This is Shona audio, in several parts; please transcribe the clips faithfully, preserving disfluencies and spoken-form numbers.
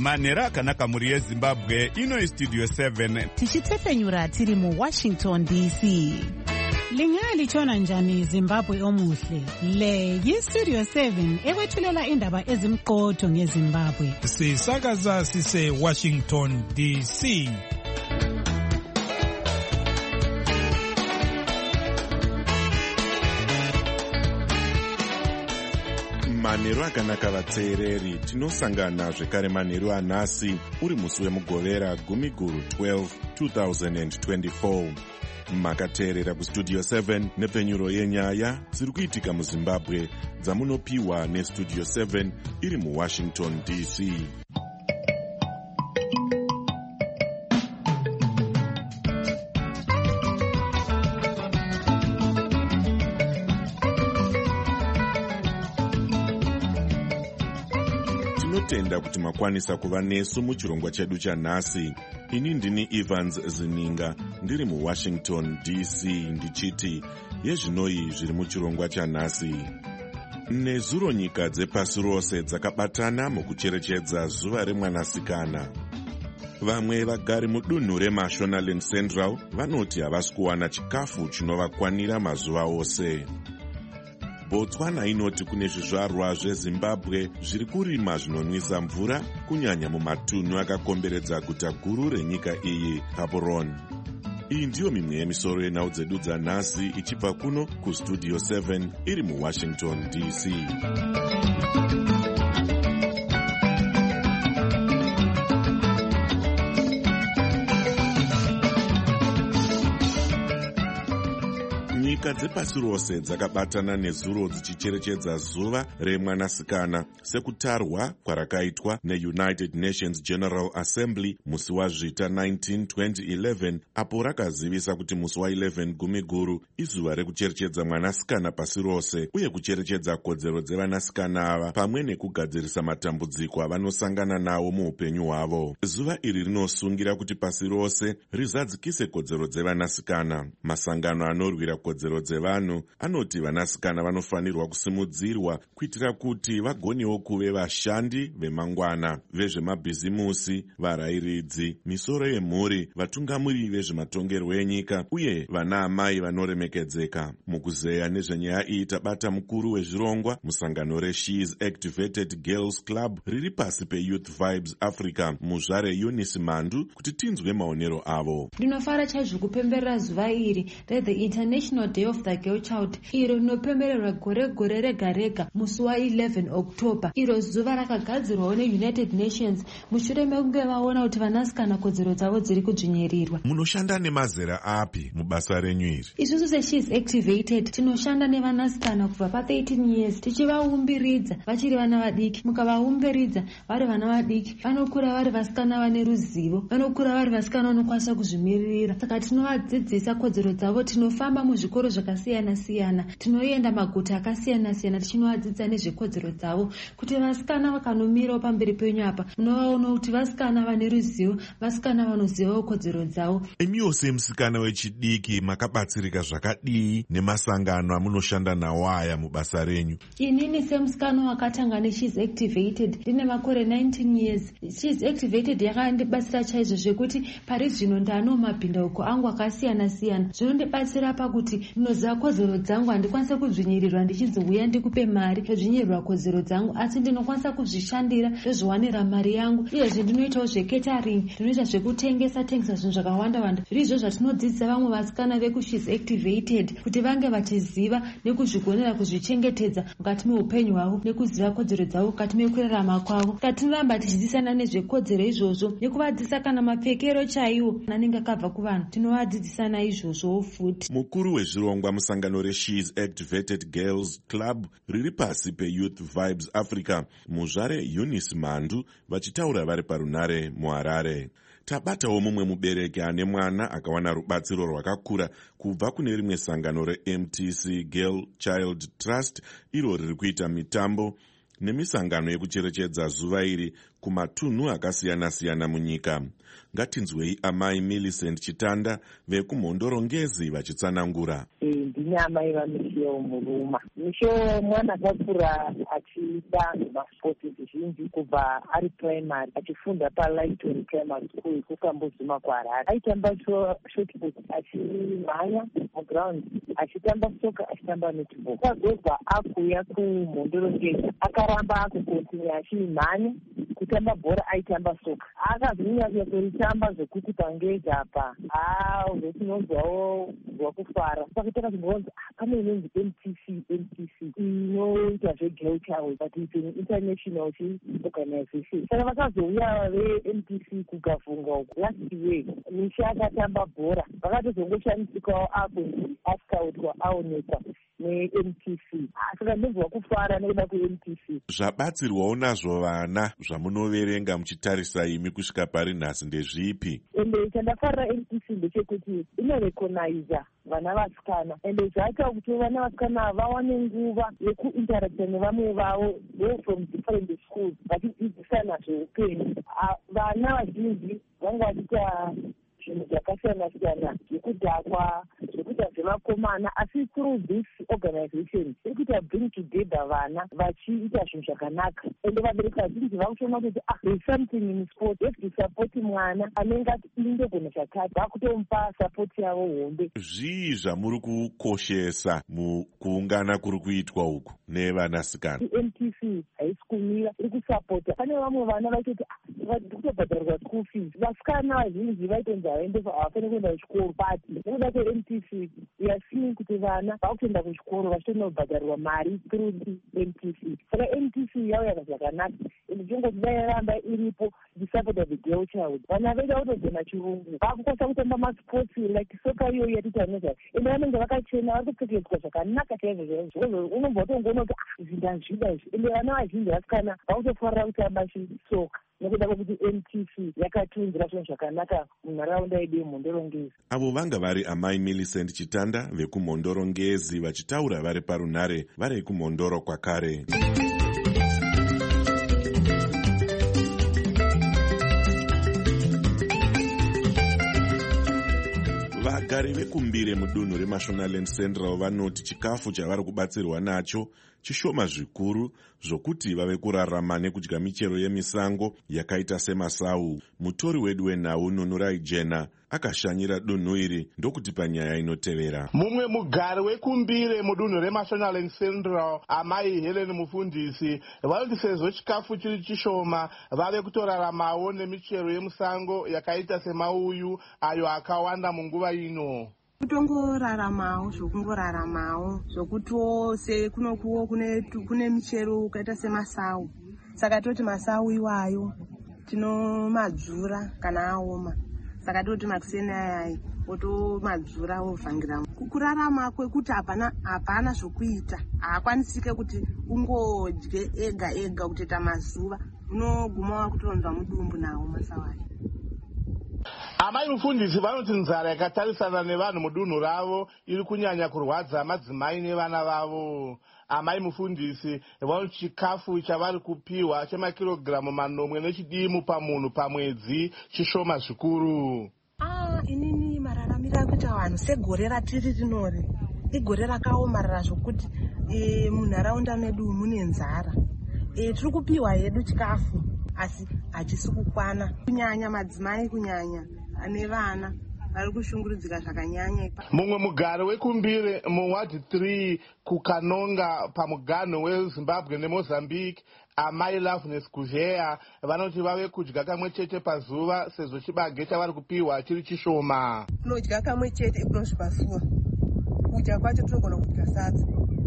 manhero akanaka mhuri yezimbabwe. Ino istudio seven tichitefenyura tiri muwashington D C. Lingalitshona njani Zimbabwe omuhle? Le yistudio seven ekwethulela indaba ezimqotho ngeZimbabwe. Sisakaza sise Washington D C. Manhero akanaka vateereri, tinosangana zvekare manhero anhasi uri musi wemugovera gumi guru twelve twenty twenty-four. Makateerera kustudio seven nepfenyuro yenyaya dziri kuitika muZimbabwe dzamunopiwa nestudio seven iri muWashington D C. Tinotenda kuti makwanisa kuva nesu muchirongwa chedu chanhasi. Ini ndini Evans Zininga ndiri muWashington D C ndichiti yezvinoi zviri muchirongwa chanhasi. Nezuro nyika dzepasi rose dzakabatana mukucherechedza zuva remwanasikana. Vamwe vagari mudunhu reMashonaland Central vanoti havasi kuwana chikafu chinovakwanira mazuva ose. Botswana inoti kune zvizvarwa zveZimbabwe zviri kurima zvinonwisa mvura kunyanya mumatunhu akakomberedza guta guru renyika iyi, Gaborone. Iyi ndiyo mimwe yemisoro yenhau dzedu dzanhasi ichibva kuno kustudio seven iri muWashington D C. Nyika dzepasi rose dzakabatana nezuro dzichicherechedza zuva remwanasikana sekutarwa kwarakaitwa neUnited Nations General Assembly musi wazvita nineteen twenty eleven, apo rakazivisa kuti musi wa11 gumi guru izuva rekucherechedza mwanasikana pasi rose uye kucherechedza kodzero dzevanasikana ava pamwe nekugadzirisa matambudziko avanosangana nawo muupenyu hwavo. Zuva iri rinosungira kuti pasi rose rizadzikise kodzero dzevanasikana. Masangano anorwira kodzero dzevanhu anoti vanasikana vanofanirwa kusimudzirwa kuitira kuti vagonewo kuve vashandi vemangwana, vezvemabhizimusi, varayiridzi, misoro yemhuri, vatungamiri vezvematongerwo enyika uye vana amai vanoremekedzeka. Mukuzeya nezvenyaya iyi tabata mukuru wezvirongwa musangano reShe's Activated Girls Club riri pasi peYouth Vibes Africa, muzvare Eunice Mandu, kuti tinzwe maonero avo. Ndinofara chaizvo kupemberera zuva iri re-the International Day of the Girl Child, iro rinopembererwa gore gore rega rega musi wa11 October. Iro zuva rakagadzirwawo neUnited Nations mushure mekunge vaona kuti vanasikana kodzero dzavo dziri kudzvinyirirwa. Munoshanda nemazera api mubasa renyu iri? Isusu seShe's Activated tinoshanda nevanasikana kubva pa13 years tichivaumbiridza vachiri vana vadiki. Mukavaumbiridza vari vana vadiki vanokura vari vasikana vane ruzivo, vanokura vari vasikana vanokwanisa kuzvimiririra. Saka tinovadzidzisa kodzero dzavo. Tinofamba muzvikoro zvakasiyana siyana, tinoenda maguta akasiyana siyana tichinovadzidza nezvekodzero dzavo, kuti vasikana vakanomirawo pamberi penyu apa munovaona kuti vasikana vane ruzivo, vasikana vanozivawo kodzero dzavo. Imiwo semusikana wechidiki makabatsirika zvakadii nemasangano amunoshanda nawo aya mubasa renyu? Inini semusikana wakatanga neShe's Activated ndine makore nineteen years. She's Activated yakandibatsira chaizvo zvekuti pari zvino ndano mabhindauko angu akasiyana siyana. Zvinondibatsira pakuti ndinoziva kodzero dzangu, handikwanisa kudzvinyirirwa ndichizouya ndikupe mari yozvinyirirwa kodzero dzangu, asi ndinokwanisa kuzvishandira zvezviwanira mari yangu. Uyezve ndinoitawo zveketering, ndinoita zvekutengesa tengesa zvinhu zvakawanda wanda. Zviri izvo zvatinodzidzisa vamwe vasikana vekuShe's Activated kuti vange vachiziva nekuzvigonera kuzvichengetedza mukati meupenyu hwavo nekuziva kodzero dzavo mukati mekurarama kwavo. Tinoramba tichidzidzisana nezvekodzero izvozvo nekuvadzisa kana mapfekero chaiwo anenge akabva kuvanhu, tinovadzidzisana izvozvo futi. Mukuru wezvirongwa musangano reShe's Activated Girls Club riri pasi peYouth Vibes Africa, muzvare Eunice Mandu, vachitaura vari parunare muHarare. Tabatawo mumwe mubereki ane mwana akawana rubatsiro rwakakura kubva kune rimwe sangano reM T C Girl Child Trust, iro riri kuita mitambo nemisangano yekucherechedza zuva iri kumatunhu akasiyana-siyana munyika. Ngatinzwei amai Millicent Chitanda vekumhondorongezi vachitsanangura. Ndine amai vaMisheo Muruma. Misheo mwana akakura achiita maspoti zvizhinji kubva ari primary achifunda paLighton Primary School kuKambozima kuHarare. Aitamba shotput achimhanya muground, achitamba soka, achitamba netball. Akagozwa akuuya kumhondorongezi akaramba akukontinua achimhanya kutamba bhora, aitamba soka. Akazvinyanya kuitamba zvokuti pangezi apa aa zvetinonzwawo zvakufara. Saka takazongonzi pane inonzi M T C M T C inoita zvegirl child but it's an international organization. Saka vakazouya ve-M T C kugavhunga uku last year. Misha akatamba bhora vakatozongoshandisikawo apo asikautwa aonekwa ne-M T C. Saka ndinzwa kufara nekuda kwe-M T C. Zvabatsirwawo nazvo vana zvamunoverenga muchitarisa imi kusvika pari nhasi ndezvipi? Ende chandafarira M T C ndechekuti inorecogniza vana vasikana ende zvaita kuti vana vasikana vawane nguva yekuinteracta nevamwe vavo they from different schools vachidzidzisana zveupenyu. Vana vazhinji vanga vachiita zvinhu zvakasiyana-siyana zvekudhakwa, zvekuita zvevakomana, asi through this organization iri kuita bring together vana vachiita zvinhu zvakanaka. Ende vabereki vazhinji vakutoona kuti ah there is something in sport, have to support mwana anenge ati indogona zvakati, vakutomupa support yavo hombe. Zvii zvamuri kukoshesa mukuungana kuri kuitwa uku nevanasikana? M T C haisi kumira, iri kusapota. Pane vamwe vana vaitoti ah kutobhadharirwa school fees, vasikana vazhinji vaitonzi havafani kuenda kuchikoro pati nekuda kwe-M T C yasini kuti vana vakutoenda kuchikoro vachitondobhadharirwa mari through M T C. Saka M T C yauya zvakanaka ende chingoti dairamba iripo disapota the girl child. Vana vedu vakutogona chirungu, vakukwanisa kutamba masports like soka iyoyo yatita nezva ende vanenge vakachena, vari kupfekedzwa zvakanaka chaizvo chaizvo. Unobva utongoona kuti ah izvi ndazvida izvi. Ende vana vazhinji vasikana vakutofarira kutamba chisoka nekuda kwekuti M T C yakatiunzira zvinhu zvakanaka munharaunda yedu yemhondorongezi. Avo vanga vari amai Millicent Chitanda vekumhondorongezi vachitaura vari parunhare vari kumhondoro kwakare. Vagari vekumbire mudunhu reMashonaland Central vanoti chikafu chavari kubatsirwa nacho chishoma zvikuru zvokuti vave kurarama nekudya michero yemisango yakaita semasau. Mutori wedu wenhau Nunurai Jena akashanyira dunhu iri ndokuti panyaya inotevera. Mumwe mugari wekumbire mudunhu reMashonaland Central amai Helen Mufundisi vanoti sezvo chikafu chiri chishoma vave kutoraramawo nemichero yemusango yakaita semauyu ayo akawanda munguva ino. Kutongoraramawo zvokungoraramawo zvokuti wose kunokuwo kune kune michero ukaita semasau. Saka toti masau iwayo tinomadzura kana aoma. Saka toti makuseni ayayi otomadzura ovhangira. Kurarama kwekuti hapana hapana zvokuita, haakwanisike kuti ungodye ega ega kutoita mazuva, unoguma wakutonzwa mudumbu nawo masau ayo. Amai Mufundisi vanoti nzara yakatarisana nevanhu mudunhu ravo iri kunyanya kurwadza madzimai nevana vavo. Amai Mufundisi vanoti chikafu chavari kupiwa chemakirogiramu manomwe nechidimu pamunhu pamwedzi chishoma zvikuru. Ah, inini mararamiro akuita vanhu segore ratiri rinori igore rakaomarara zvokuti e, munharaunda medu mune nzara. E, tiri kupiwa hedu chikafu asi hachisi kukwana, kunyanya madzimai kunyanya ane vana vari kushungurudzika zvakanyanya. Mumwe mugari wekumbire muwadi three kukanonga pamuganho weZimbabwe neMozambique amai Loveness Gouveia vanoti vave kudya kamwe chete pazuva sezvo chibage chavari kupiwa chiri chishoma. Tinodya kamwe chete inosvipa zuva, kudya kwacho tinogona kudya sadza.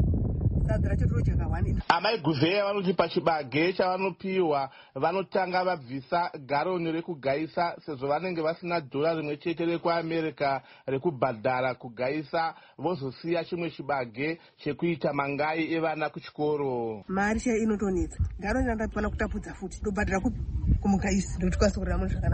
Amai Gouveia vanoti pachibage chavanopiwa vanotanga vabvisa garoni rekugaisa sezvo vanenge vasina dhora rimwe chete rekuAmerica rekubhadhara kugaisa, vozosiya chimwe chibage chekuita mangai evana kuchikoro. Mari che inotonetsa. Garoni randapana kutapudza futi ndobhadhara kumugaisi ndotikwanisa kurarama zvakanaka.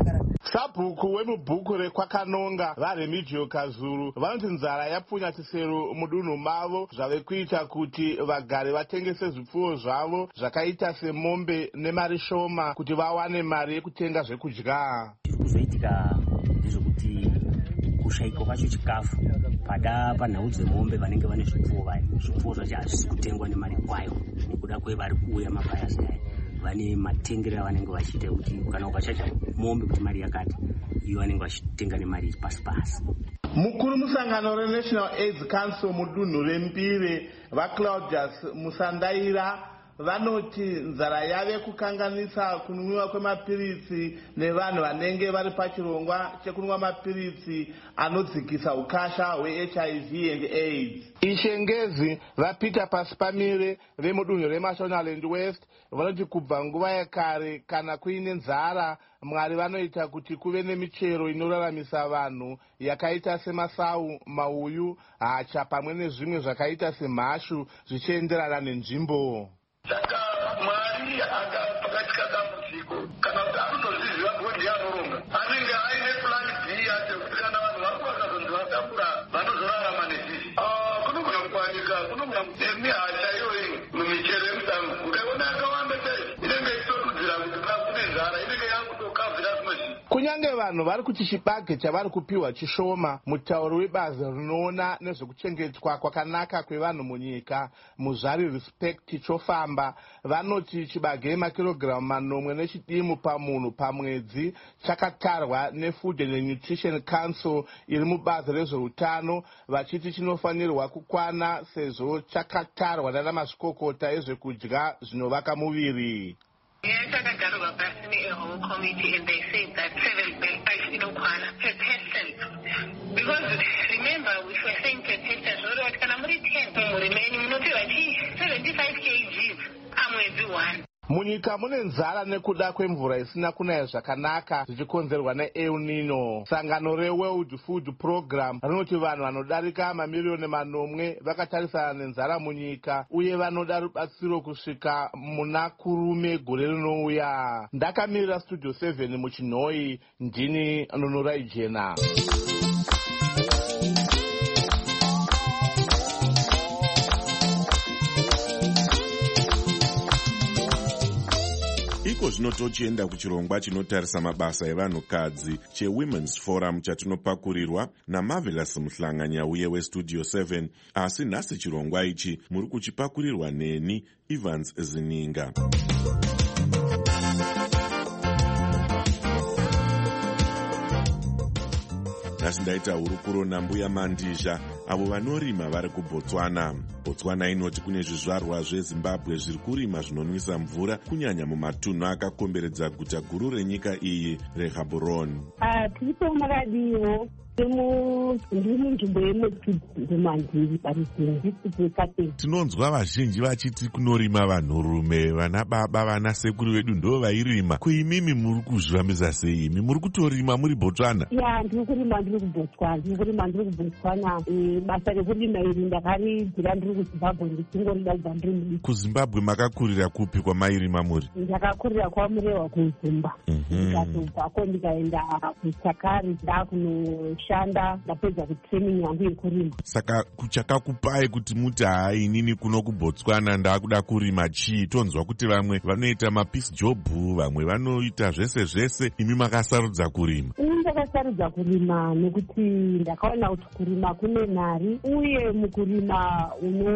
sabhuku wemubhuku rekwakanonga vaRemigio Kazuru vanoti nzara yapfunya chisero mudunhu mavo zvave kuita kuti vagari vatengese zvipfuwo zvavo zvakaita semombe nemari shoma kuti vawane mari yekutenga zvekudya. Zviri kuzoitika ndezvekuti kushaikwa kwacho chikafu pada panhau dzemombe vanenge vane zvipfuwo vaya zvipfuwo zvacho hazvisi kutengwa nemari kwayo nekuda kwevari kuuya mabhayasi aya vane matengero avanenge vachiita kuti kana ukachacha mombe kuti mari yakati iyo vanenge vachitenga nemari iri pasi pasi. Mukuru musangano reNational AIDS Council mudunhu rembire vaClaudius Musandaira vanoti nzara yave kukanganisa kunwiwa kwemapiritsi nevanhu vanenge vari pachirongwa chekunwa mapiritsi anodzikisa ukasha hwe-H I V and AIDS. Ishengezi vaPeter Pasipamire vemudunhu reMashonaland West vanoti kubva nguva yakare kana kuine nzara Mwari vanoita kuti kuve nemichero inoraramisa vanhu yakaita semasau, mauyu, hacha pamwe nezvimwe zvakaita semhashu zvichienderana nenzvimbo. Saka Mwari akapakatika dambudziko kana kuti anotozviziva bhodhi anoronga anenge aine plan B yekuti kana vanhu vari vakazonzi vatambura vanozorarama nezvizvi kunogona kuwanika kunogona nemihacha iyoyi mumichero yemusango ukaiona yakawanda sei inenge ichitotudzira kuti kune nzara inenge yakutokavhira zvimwe zvinhu. Kunyange vanhu vari kuti chibage chavari kupiwa chishoma, mutauri webazi rinoona nezvekuchengetwa kwakanaka kwevanhu munyika Muzvari Respect Chofamba vanoti chibage makirogiramu manomwe nechidimu pamunhu pamwedzi chakatarwa neFood and Nutrition Council iri mubazi rezveutano vachiti chinofanirwa kukwana sezvo chakatarwa nana mazvikokota ezvekudya zvinovaka muviri. Yes, I got to go back to the whole committee and they said that seven five you know, per person. Because remember, we were saying per person, so what can I ten remaining not seventy-five kilograms. I'm going to do one. Munyika mune nzara nekuda kwemvura isina kunaya zvakanaka zvichikonzerwa neEl Nino. Sangano reWorld Food Program rinoti vanhu vanodarika mamiliyoni manomwe vakatarisana nenzara munyika uye vanoda rubatsiro kusvika muna kurume gore rinouya. Ndakamirira Studio seven muchinhoi, ndini Nonorai Jena. Iko zvino tochienda kuchirongwa chinotarisa mabasa evanhukadzi cheWomen's Forum chatinopakurirwa naMarvelous Muhlanganyauye weStudio seven, asi nhasi chirongwa ichi muri kuchipakurirwa neni Evans Zininga. Nhasi ndaita hurukuro naMbuya Mandizha avo vanorima vari kuBotswana. Botswana inoti kune zvizvarwa zveZimbabwe zviri kurima zvinonwisa mvura kunyanya mumatunhu akakomberedza guta guru renyika iyi reGaborone. Tiripo makadiwo ndiri munzvimbo yeMumanziri parudziro. Tinonzwa vazhinji vachiti kunorima vanhurume, vana baba, vana sekuru vedu ndo vairima. Kuimimi muri kuzvifambisa sei? Imi muri kutorima muri Botswana? Ya, ndiri kurima ndiri kuBotswana. Ndiri kurima ndiri kuBotswana. Basa rekurima iri ndakaridzira ndiri kuZimbabwe ndichingorida kubva ndiri mudiki. KuZimbabwe makakurira kupi kwamairima muri? Ndakakurira kwaMurewa kuZimba. Ndikatobvako ndikaenda kuChakari ndakunoshanda ndapedza kutraining yangu yekurima. Saka kuchakakupai kuti muti hai inini kuno kuBotswana ndakuda kurima chii? Tonzwa kuti vamwe vanoita mapeace job, vamwe vanoita zvese zvese, imi makasarudza kurima. Ini ndakasarudza kurima nekuti ndakaona kuti kurima kune mari uye mukurima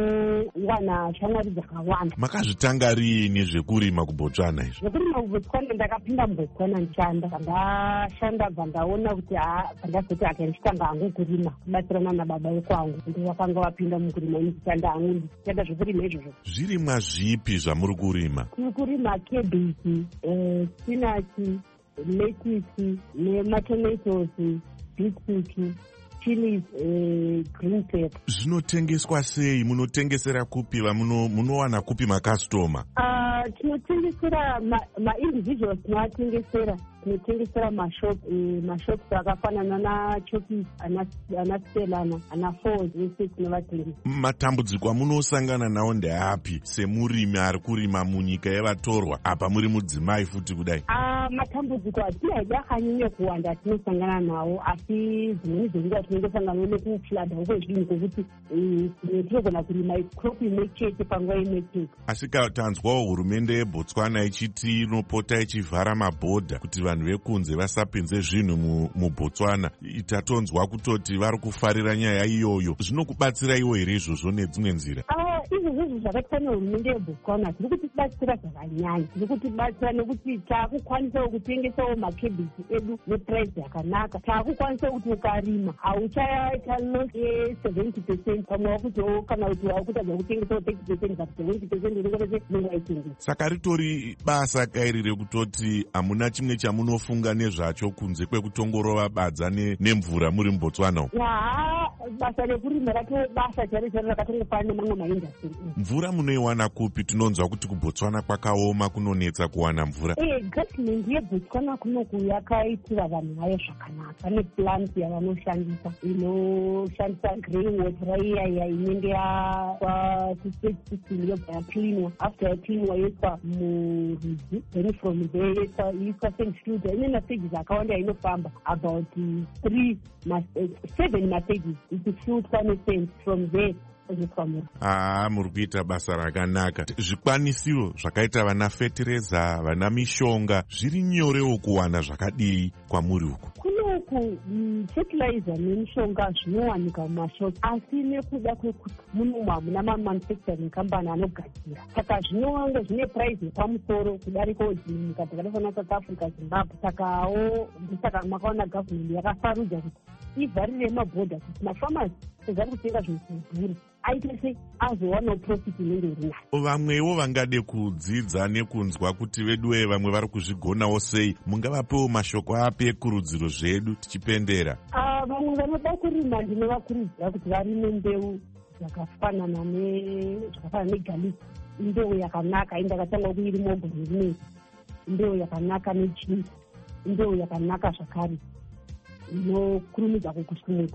unowana shamwari dzakawanda. Makazvitanga riini zvekurima kuBotswana izvo? Zvekurima kuBotswana ndakapinda muBotswana ndishanda. Ndashanda bva ndaona kuti ndazoti akanditanga hangu kurima kubatsirana nababa vekwangu ndo vakanga vapinda mukurima ndishanda hangu ndichishanda zvekurima izvozvo. Zvirimwa zvipi zvamuri kurima? Tiri kurima kebichi, spinachi, lettuce nematomatoes, beetroot, chilies, green pepper. Zvinotengeswa sei? Munotengesera kupi? Munowana kupi makastoma? Tinotengesera ma-individuals tinoatengesera. Tinotengesera mashopu mashopu akafanana naChokis, anaStelana, anaFord vese tinovatengesa. Matambudziko amunosangana nawo ndeapi semurimi ari kurima munyika yevatorwa apa muri mudzimai futi kudai? matambudziko atinaida akanyanya kuwanda atinosangana nawo, asi dzimweni dzenguva tinongosangana nekufladha kwezvinhu kwokuti tinogona kurima crop imwe chete panguva imwe chete. Asi tanzwawo hurumende yeBotswana ichiti inopota ichivhara mabhodha kuti vanhu vekunze vasapinze zvinhu muBotswana. Tatonzwa kutoti vari kufarira nyaya iyoyo. Zvinokubatsira iwo here izvozvo nedzimwe nzira? Izvozvo zvakaitwa nehurumende yeBotswana zviri kutibatsira zvakanyanya, zviri kutibatsira nekuti taakukwanisawo kutengesawo makebhiji edu nepuraisi yakanaka. Taakukwanisawo kuti ukarima hauchaita loss ye-seventy percent pamwe wakutiwo kana kuti wakutadza kutengesawo thirty percent but seventy percent unenge wese unenge waitengesa. Saka ritori basa kairi rekutoti hamuna chimwe chamunofunga nezvacho kunze kwekutongorova badza nemvura muri muBotswana. Haa, basa rekurima ratove basa charo charo rakatongofanana nemamwe maindastri. Mvura munoiwana kupi? Tinonzwa kuti kuBotswana kwakaoma, kunonetsa kuwana mvura. Eh, government yeBotswana kunoku yakaitira vanhu vayo zvakanaka. Pane plant yavanoshandisa inoshandisa grey water iya iya inenge yapastate system yobva yaklinwa. After yaklinwa yoiswa murwizi, then from there yoiswa centrifuge. Ine mastages akawanda inofamba about three, seven mastages ichifiltwa nesent from there. Ah, muri kuita basa rakanaka. Zvikwanisiro zvakaita vana fertilizer, vana mishonga, zviri nyorewo kuwana zvakadii kwamuri uku? Kunoku fertilizer nemishonga zvinowanika mumashopu, asi nekuda kwekuti munomu hamuna mamanufacturing company anogadzira, saka zvinowanga zvine price yepamusoro kudarikawo dzimwe nyika dzakaita South Africa, Zimbabwe. Sakawo ndisaka makaona government yakasarudza kuti ivharire mabhodha kuti mafamasi sezari kutenga zvinhu zvidhuri aite se azowanawo profit inenge iri nayo. Vamwewo vangade kudzidza nekunzwa kuti veduwe vamwe vari kuzvigonawo sei, mungavapewo mashoko api ekurudziro zvedu tichipendera? Vamwe vanoda kurima ndinovakurudzira kuti varime mbeu zvakafanana zvakafanana negaliki, mbeu yakanaka indakatanga kuirima gore rineri, mbeu yakanaka nechinzi, mbeu yakanaka zvakare inokurumidza kukusumuka.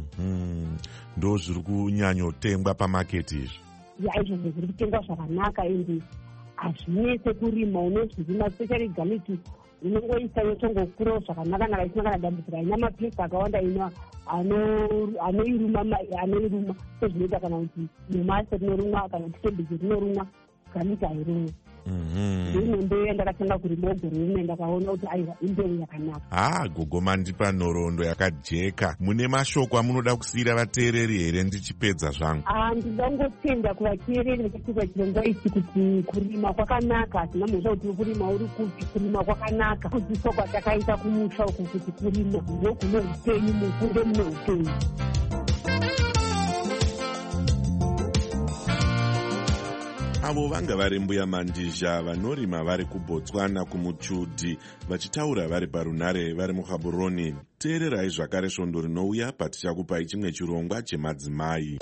Ndo zviri kunyanyotengwa pamaketi izvi? Ya, izvo zviri kutengwa zvakanaka ende hazvinese kurima. Unozvirima especially galiki unongoisa yotongokurawo zvakanaka-naka isina kana dambudziko, haina mapesa akawanda anoiruma sezvinoita kana kuti domasi rinorumwa kana kuti kebhiji rinorumwa, galiki hairumwa. Ndine mbeu yandakatanga kurima gore rimwe ndakaona kuti aiwa imbeu yakanaka. Ah, gogo mandipa nhoroondo yakajeka. Mune mashoko amunoda kusiyira vateereri here ndichipedza zvangu? Ah, ndingangotenda kuvateereri vachipedza chirongwa ichi kuti kurima kwakanaka. Hatina mhosva kuti kurima uri kupi, kurima kwakanaka. Kudzidziswa kwatakaita kumusha uku kuti kurima ndokune upenyu, mukunde mune upenyu. Avo vanga vari Mbuya Mandizha vanorima vari kuBotswana kumuchudhi, vachitaura vari parunare vari muGaborone. Teererai zvakare svondo rinouya patichakupai chimwe chirongwa chemadzimai.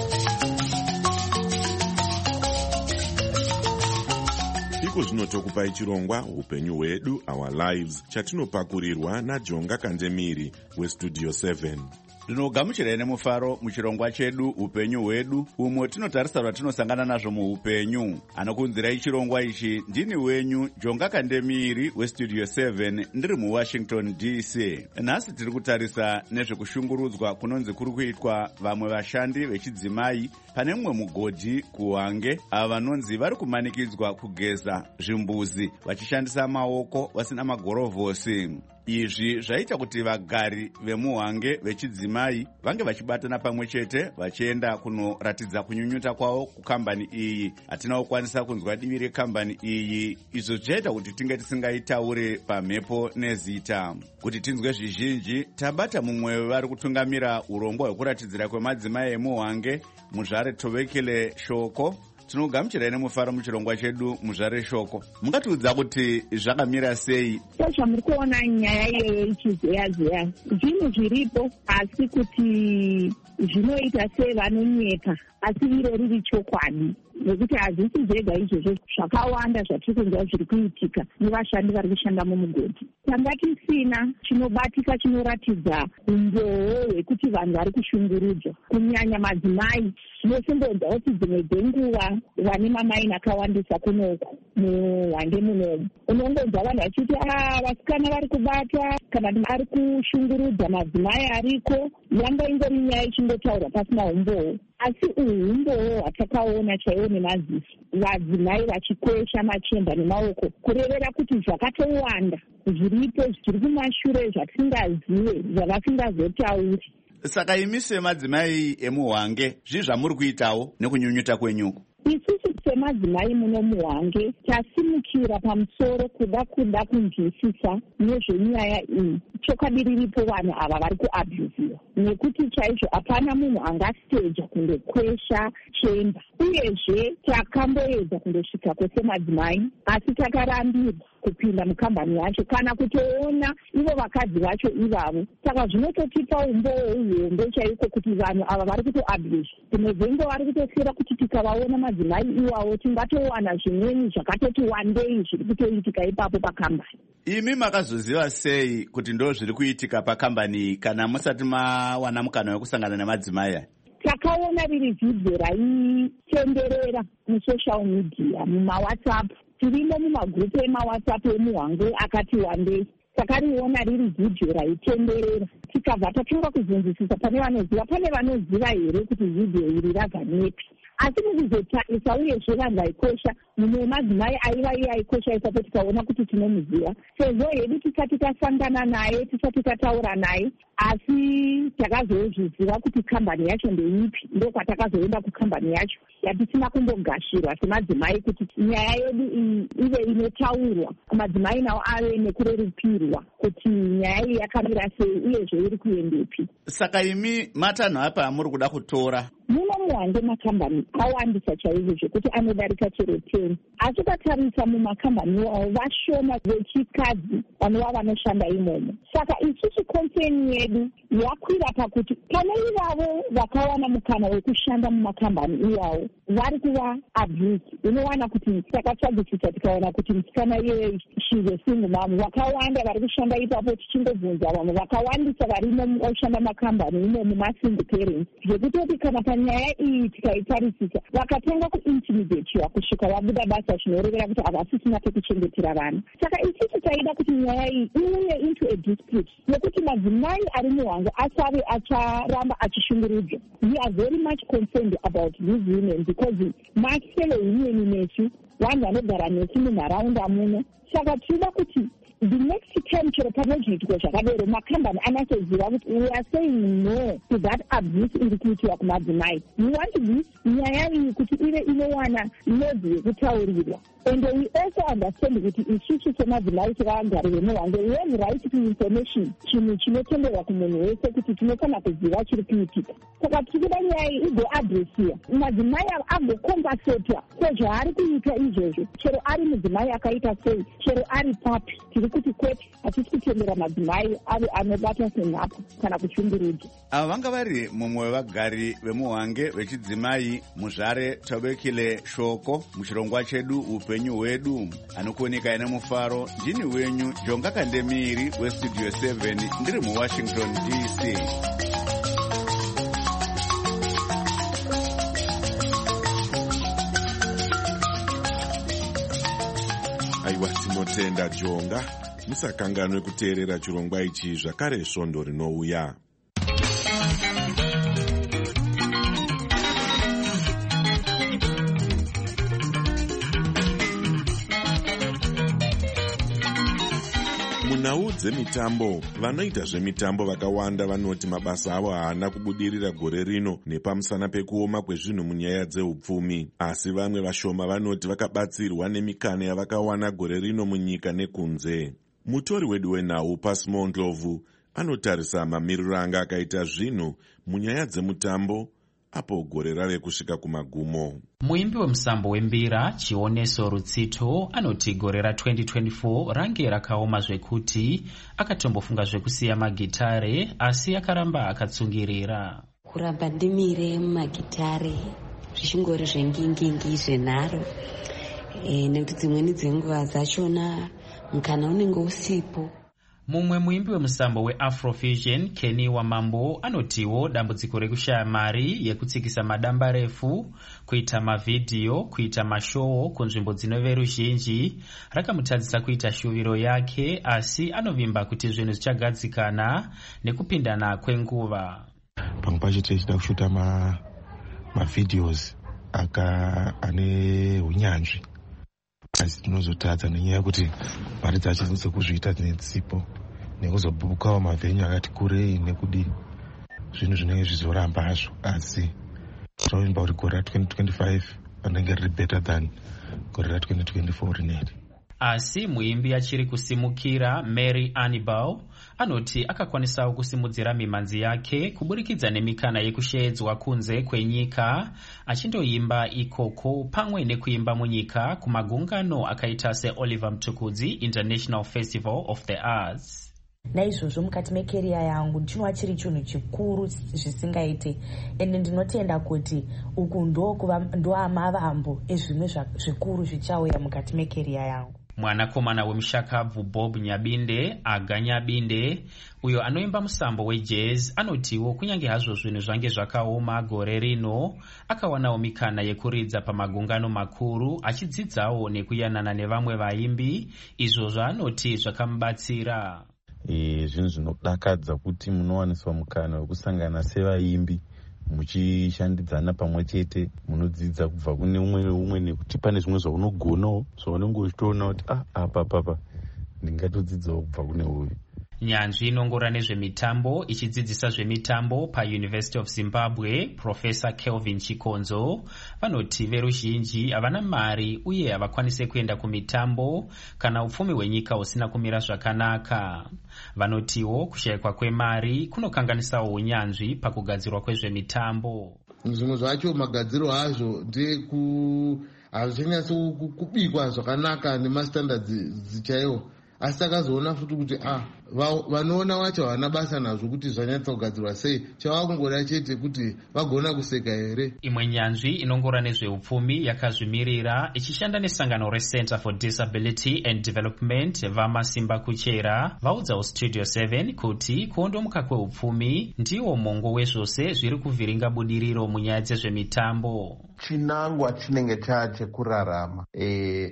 Iko zvino tokupai chirongwa upenyu hwedu, our lives, chatinopakurirwa naJonga Kandemiri weStudio seven. Ndinogamuchirai nemufaro muchirongwa chedu upenyu hwedu, umwe tinotarisa zvatinosangana nazvo muupenyu. Anokunzirai chirongwa ichi ndini wenyu Jonga Kandemiri weStudio seven ndiri muWashington D C. Nhasi tiri kutarisa nezvekushungurudzwa kunonzi kuri kuitwa vamwe vashandi vechidzimai pane mumwe mugodhi kuHwange, ava vanonzi vari kumanikidzwa kugeza zvimbuzi vachishandisa maoko vasina magorovhosi. Izvi zvaita kuti vagari vemuHwange vechidzimai vange vachibatana pamwe chete vachienda kunoratidza kunyunyuta kwavo kukambani iyi. Hatina kukwanisa kunzwa divi rekambani iyi, izvo zvaita kuti tinge tisingaitaure pamhepo nezita. Kuti tinzwe zvizhinji, tabata mumwe wevari kutungamira urongwa hwekuratidzira kwemadzimai emuHwange, Muzvare Tovekele Shoko. Tinogamuchirai nemufaro muchirongwa chedu Muzvare Shoko. Mungatiudza kuti zvakamira sei? Zvamuri kuona nyaya iyoyo ichizeya-zeya, zvinhu zviripo, asi kuti zvinoita sevanonyeka, asi iro riri chokwadi. Nekuti hazvisi zvega izvozvo, zvakawanda zvatiri kunzwa zviri kuitika nevashandi vari kushanda mumugodhi. Tanga tisina chinobatika chinoratidza umboo hwekuti vanhu vari kushungurudzwa, kunyanya madzimai. Tinotombonzwa kuti dzimwe dzenguva vana vane mamaini akawandisa kunoku muhwange munomu. Unongonzwa vanhu vachiti a vasikana vari kubata kana kuti ari kushungurudza madzimai ariko. Yanga ingori nyaya ichingotaurwa pasina umbowo, asi uhu umbowo hwatakaona chaiwo nemaziso, vadzimai vachikwesha machemba nemaoko kurevera kuti zvakatowanda zviripo zviri kumashure zvatisingazive zvavasingazotauri. Saka imi semadzimai emuhwange zvii zvamuri kuitawo nekunyunyuta kwenyuko? Isusu semadzimai muno muhwange tasimukira pamusoro kuda kuda kunzwisisa nezvenyaya iyi. Chokwadi riripo vanhu ava vari kuabhuziwa, nekuti chaizvo hapana munhu angasteja kundokwesha chemba. Uyezve takamboedza kundosvika kwese madzimai, asi takarambirwa kupinda mukambani yacho kana kutoona ivo vakadzi vacho ivavo. Saka zvinototipa umbowo uhombe chaiko kuti vanhu ava vari kutoabhuza. Dzimwe dzenguva vari kutosira kuti tikavaona madzimai iwavo tingatowana zvimweni zvakatoti wandei zviri kutoitika ipapo pakambani. Imi makazoziva sei kuti ndo zviri kuitika pakambani kana musati mawana mukana wekusangana nemadzimai aya? Takaona riri vhidhiyo raitenderera musocial media, mumawhatsapp. Tirimo mumagrupu emawhatsapp emuhwange akati wandei. Takariona riri vhidhiyo raitenderera. Tikabva tatanga kuzunzisisa pane vanoziva, pane vanoziva here kuti vhidhiyo iri rabva nepi. Asi mukuzotarisa uyezve vanhu vaikosha, mumwe wemadzimai aiva iye aikosha ipapo tikaona kuti tinomuziva. Sezvo hedu tisati tasangana naye, tisati tataura naye, asi takazozviziva kuti kambani yacho ndeipi, ndokwatakazoenda kukambani yacho yatisina kumbogashirwa semadzimai kuti nyaya yedu ive inotaurwa, madzimai nawo ave nekurerukirwa kuti nyaya iyi yakamira sei uyezve iri kuendepi. Saka imi matanho apa amuri kuda kutora? Muno muhwange makambani awandisa chaizvo zvekuti anodarika chero teni. Asi tatarisa mumakambani iwawo vashoma vechikadzi vanova vanoshanda imomo. Saka isusu konseni yedu yakwira pakuti pane ivavo vakawana mukana wekushanda mumakambani iwawo vari kuva abuse. Unowana kuti takatsvagisisa tikaona kuti musikana iye shize single mom vakawanda vari kushanda ipapo, tichingobvunza vamwe vakawandisa varimo vashanda makambani imomo masingle parents, zvekutoti kana panyaya iyi tikaitarisisa vakatanga kuintimidatiwa kusvika vabuda basa, zvinorevera kuti havasisina pekuchengetera vana. Saka isusu taida kuti nyaya iyi iuye into a dispute, nekuti madzimai ari muhwange asave acharamba achishungurudzwa. We are very much concerned about these women because masele women nesu vanhu vanogara nesu munharaunda muno. Saka tinoda kuti the next time chero panozoitwa zvakadero makambani anatsoziva kuti we are saying no to that abuse iri kuitiwa kumadzimai. We want this nyaya iyi kuti ive inowana lobby yekutaurirwa. And we also understand kuti isusu semadzimai sevagari vemuhwange we have right to information, chinhu chinotenderwa kumunhu wese kuti tinofana kuziva chiri kuitika. Saka tirikuda nyaya iyi igoadresiwa, madzimai agokombasetwa sezvaari kuita izvozvo, chero ari mudzimai akaita sei, chero ari papi. Tiri kuti kwete hatisi kutendera madzimai ave anobata senhapo kana kushungurudza. Ava vanga vari mumwe wevagari vemuhwange vechidzimai muzvare Thobekile Shoko muchirongwa chedu upenyu hwedu. Anokuoneka ine mufaro ndini wenyu Jonga Kandemiri westudio seven ndiri muWashington D C. Aiwa, tinotenda Jonga. Musakanganwe kuteerera chirongwa ichi zvakare svondo rinouya. Munhau dzemitambo, vanoita zvemitambo vakawanda vanoti mabasa avo haana kubudirira gore rino nepamusana pekuoma kwezvinhu munyaya dzeupfumi. Asi vamwe vashoma vanoti vakabatsirwa nemikana yavakawana gore rino munyika nekunze. Mutori wedu wenhau Pasmo Ndlovu anotarisa mamiriro anga akaita zvinhu munyaya dzemutambo apo gore rave kusvika kumagumo. Muimbi wemusambo wembira Chioneso Rutsito anoti gore ra-twenty twenty-four range rakaoma zvekuti akatombofunga zvekusiya magitare asi akaramba akatsungirira. Kuramba ndimire mumagitare zvichingori zvengingingi zvenharo e, nekuti dzimweni dzenguva dzachona mukana unenge usipo. mumwe muimbi wemusambo weafrofusion Kenny Wamambo anotiwo dambudziko rekushaya mari yekutsikisa madamba refu, kuita mavhidhiyo, kuita mashowo kunzvimbo dzinove ruzhinji rakamutadzisa kuita shuviro yake, asi anovimba kuti zvinhu zvichagadzikana nekupindana kwenguva. Pamwe pacho tichida kushuta ma mavhidhios aka ane unyanzvi, asi tinozotadza nenyaya yekuti mari dzacho dzekuzviita dzinetsipo nekuzobukawo mavhenyu akati kurei nekudi zvinhu zvinenge zvizoramba hazvo, asi tinovimba kuti gore ra-twenty twenty-five anenge riri better than gore ra-twenty twenty-four rineri. Asi muimbi achiri kusimukira Mary Anibal anoti akakwanisawo kusimudzira mimanzi yake kuburikidza nemikana yekushedzwa kunze kwenyika, achindoimba ikoko pamwe nekuimba munyika kumagungano akaita seOliver Mtukudzi International Festival of the Arts. Naizvozvo mukati mekeriya yangu ndinova chiri chinhu chikuru zvisingaite, ende ndinotenda kuti uku ndoamavambo ezvimwe zvikuru zvichauya mukati mekeriya yangu. Mwanakomana wemushakabvu Bob Nyabinde, Aga Nyabinde, uyo anoimba musambo wejazz, anotiwo kunyange hazvo zvinhu zvange zvakaoma gore rino, akawanawo mikana yekuridza pamagungano makuru achidzidzawo nekuyanana nevamwe vaimbi, izvo zvaanoti zvakamubatsira. E, zvinhu zvinodakadza kuti munowaniswa mukana wekusangana sevaimbi muchishandidzana pamwe chete, munodzidza kubva kune umwe umwe nekuti pane zvimwe zvaunogonawo zvaunenge uchitoona kuti ah apa papa ndingatodzidzawo kubva kune uyu. Nyanzvi inongora nezvemitambo ichidzidzisa zvemitambo paUniversity of Zimbabwe, Professor Kelvin Chikonzo, vanoti veruzhinji havana mari uye havakwanise kuenda kumitambo kana upfumi hwenyika husina kumira zvakanaka. Vanotiwo kushayikwa kwemari kunokanganisawo unyanzvi pakugadzirwa kwezvemitambo. Zvimwe zvacho magadziro azvo ndeku hazvinyatsi kubikwa zvakanaka nemastandards dzichaiwo, asi takazoona futi kuti ah vanoona vacho havana basa nazvo kuti zvanyatsa kugadzirwa sei, chavakungoda chete kuti vagona kuseka here. Imwe nyanzvi inongora nezveupfumi yakazvimirira ichishanda nesangano reCenter for Disability and Development vaMasimba Kuchera vaudzawo Studio seven kuti kuondomuka kweupfumi ndiwo mongo wezvose zviri kuvhiringa budiriro munyaya dzezvemitambo. Chinangwa chinenge chachekurarama e,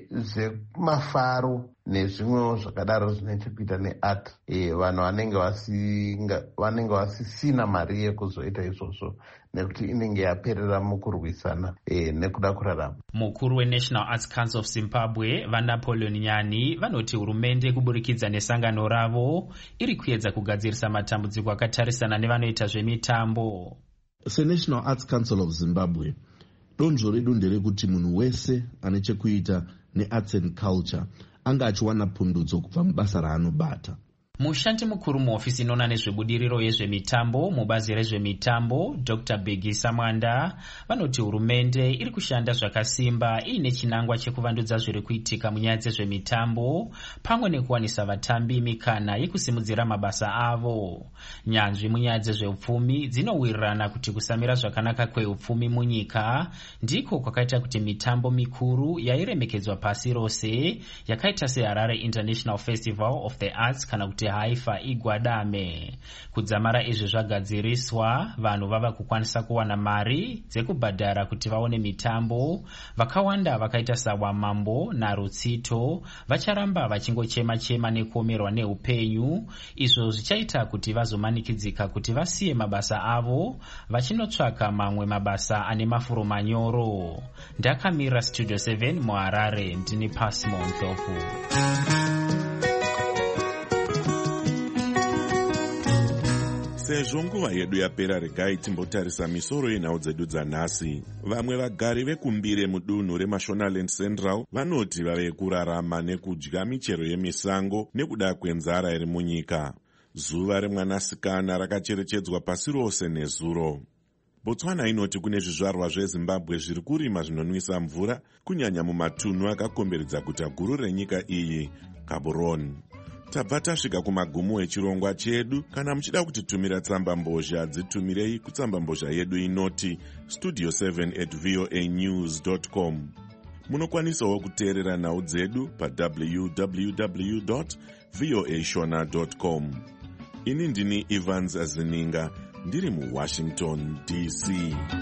zvemafaro nezvimwewo zvakadaro zvine chekuita neart. E, vanhu vanenge vasinga vanenge vasisina mari yekuzoita izvozvo nekuti inenge yaperera mukurwisana e, nekuda kurarama. Mukuru weNational Arts Council of Zimbabwe vaNapoleon Nyani vanoti hurumende kuburikidza nesangano ravo iri kuedza kugadzirisa matambudziko akatarisana nevanoita zvemitambo. SeNational Arts Council of Zimbabwe, donzvo redu nderekuti munhu wese ane chekuita nearts and culture anga achiwana pundudzo kubva mubasa raanobata. Mushandi mukuru muhofisi inoona nezvebudiriro yezvemitambo mubazi rezvemitambo Doctor Begisa Mwanda vanoti hurumende iri kushanda zvakasimba iine chinangwa chekuvandudza zviri kuitika munyaya dzezvemitambo pamwe nekuwanisa vatambi mikana yekusimudzira mabasa avo. Nyanzvi munyaya dzezveupfumi dzinowirirana kuti kusamira zvakanaka kweupfumi munyika ndiko kwakaita kuti mitambo mikuru yairemekedzwa pasi rose yakaita seHarare International Festival of the Arts kana kuti Haifa igwadame. Kudzamara izvi zvagadziriswa, vanhu vava kukwanisa kuwana mari dzekubhadhara kuti vaone mitambo. Vakawanda vakaita saWamambo naRutsito vacharamba vachingochema chema nekuomerwa neupenyu, izvo zvichaita kuti vazomanikidzika kuti vasiye mabasa avo vachinotsvaka mamwe mabasa ane mafuro manyoro. Ndakamira Studio seven muHarare, ndini Pasmo Ndlovu. Sezvo nguva yedu yapera, regai timbotarisa misoro yenhau dzedu dzanhasi. Vamwe vagari vekumbire mudunhu reMashonaland Central vanoti vave kurarama nekudya michero yemisango nekuda kwenzara iri munyika. Zuva remwanasikana rakacherechedzwa pasi rose nezuro. Botswana inoti kune zvizvarwa zveZimbabwe zviri kurima zvinonwisa mvura kunyanya mumatunhu akakomberedza guta guru renyika iyi, Gaborone. Tabva tasvika kumagumo echirongwa chedu. Kana muchida kutitumira tsamba mbozha, dzitumirei kutsamba mbozha yedu inoti studio seven at voa news dot com. Munokwanisawo kuteerera nhau dzedu pa w w w dot voa shona dot com. Ini ndini Evans Azininga, ndiri muWashington D C.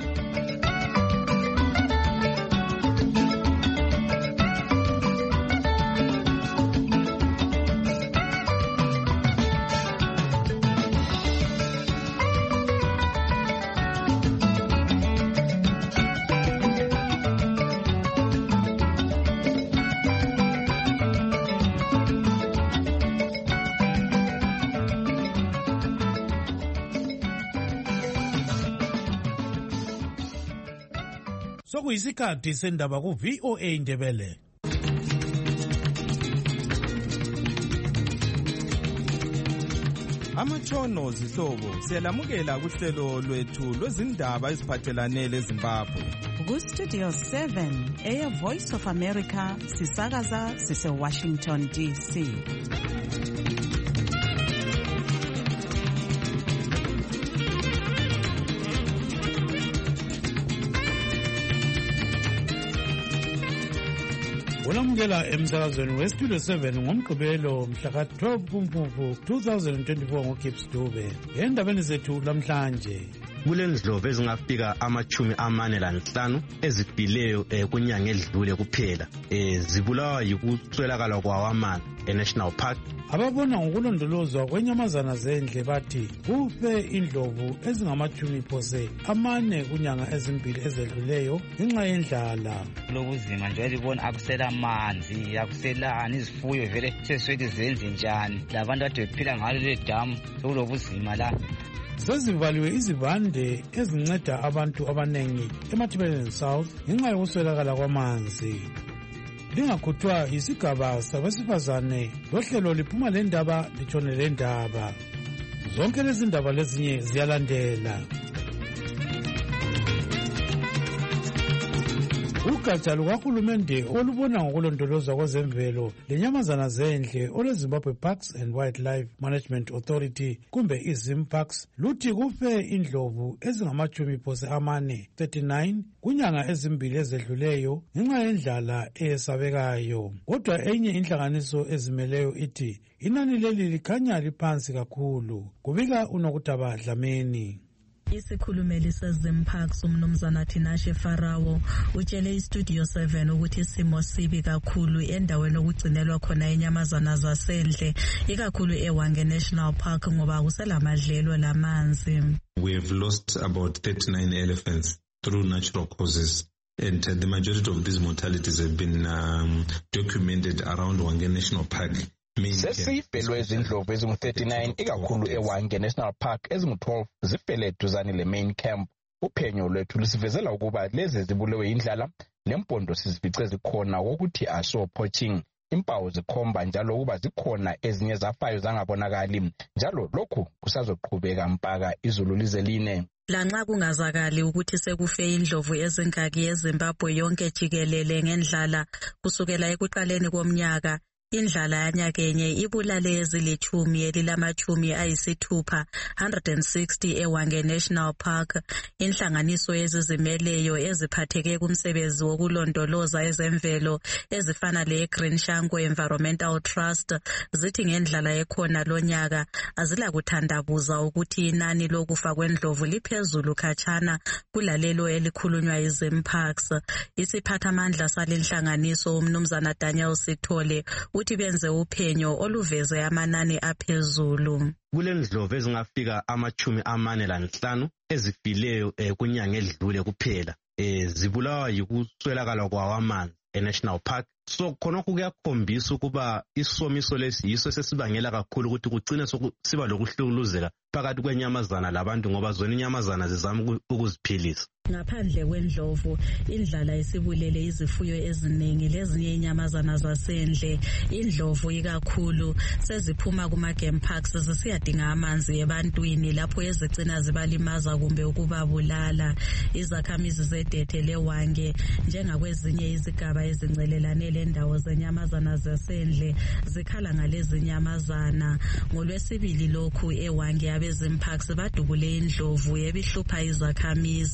Sokuyisikhathi sendaba ku V O A Ndebele. Amatshono zihlobo siyalamukela kuhlelo lwethu lwezindaba eziphathelane leZimbabwe. Ku Studio seven Air Voice of America sisakaza sise Washington D C. Ulamukela emsakazweni weStudio seven ngomgqibelo mhla ka twelve kuMfumfu twenty twenty-four ngoGibbs Dube. Endabeni zethu lamhlanje kulendlovu ezingafika amachumi amane lanhlanu ezifileyo eh, kunyanga edlule kuphela eh, zibulawa yikuswelakala kwawo amanzi eNational Park. Ababona ngokulondolozwa kwenyamazana zendle bathi kufe indlovu ezingamachumi phose amane kunyanga ezimbili ezedluleyo ngenxa yendlala. Lokuzima nje libona akusela amanzi akuselani izifuyo vele seswethi zenze njani labantu ade bephila ngalo le damu sokulobuzima la. Sezivaliwe izivande ezinceda abantu abanengi eMatabeleland South ngenxa yokuswelakala kwamanzi. Lingakhuthwa isigaba sabesifazane lohlelo liphuma lendaba litshone lendaba. Zonke lezi ndaba lezinye ziyalandela. Ugatsha lukahulumende olubona ngokulondolozwa kwezemvelo lenyamazana zendle olweZimbabwe Parks and Wildlife Management Authority kumbe iZimParks luthi kufe indlovu ezingamachumi phose amane thirty-nine kunyanga ezimbili ezedluleyo ngenxa yendlala eyesabekayo. Kodwa enye inhlanganiso ezimeleyo ithi inani leli likhanya liphansi kakhulu. Kubika uNokutaba Dlamini. Isikhulumeli seZimParks umnumzana Tinashe Farawo utshele iStudio seven ukuthi isimo sibi kakhulu endaweni okugcinelwa khona inyamazana zasendle ikakhulu eWange National Park ngoba kuselamadlelo lamanzi. We have lost about thirty-nine elephants through natural causes. And uh, the majority of these mortalities have been um, documented around Wange National Park. Sesifele ezindlovu ezingu thirty-nine ikakhulu eWange National Park ezingu twelve zifele duzane le main camp. Uphenyo lwethu lusivezela ukuba lezi zibulewe indlala lempondo sizifice zikhona ukuthi aso poaching. Impawu zikhomba njalo ukuba zikhona ezinye zafayo zangabonakali njalo lokhu kusazoqhubeka mpaka izulu lizeline. Lanxa kungazakali ukuthi sekufe indlovu ezingaki eZimbabwe yonke jikelele ngendlala kusukela ekuqaleni komnyaka. Indlala yanyakenye ibulale ezilithumi elilamachumi ayisithupha one hundred sixty eWange National Park. Inhlanganiso ezizimeleyo eziphatheke kumsebenzi wokulondoloza ezemvelo ezifana leGreen Shango Environmental Trust zithi ngendlala ekhona lonyaka azila kuthandabuza ukuthi inani lokufa kwendlovu liphezulu khatshana kulalelo elikhulunywa yiZimParks. Isiphathamandla salenhlanganiso umnumzana Daniel Sithole uthi benze uphenyo oluveze amanani aphezulu. Kulendlovu ezingafika amachumi amane lanhlanu ezifileyo eh, kunyanga edlule kuphela eh, zibulawa yikuswelakala kwawo amanzi eNational Park. So khona kuyakhombisa ukuba isomiso lesi yiso sesibangela kakhulu ukuthi kugcine siba lokuhluluzeka phakathi kwenyamazana labantu ngoba zona inyamazana zizama ukuziphilisa. Ngaphandle kwendlovu indlala isibulele izifuyo eziningi lezinye inyamazana zasendle. Indlovu ikakhulu seziphuma kuma game parks zisiyadinga amanzi ebantwini lapho ezigcina zibalimaza kumbe ukubabulala. Izakhamizi zedethe leWange njengakwezinye izigaba ezincelelane lendawo zenyamazana zasendle zikhala ngalezi nyamazana. NgoLwesibili lokhu eWange abeZimParks badubule indlovu ebihlupha izakhamizi.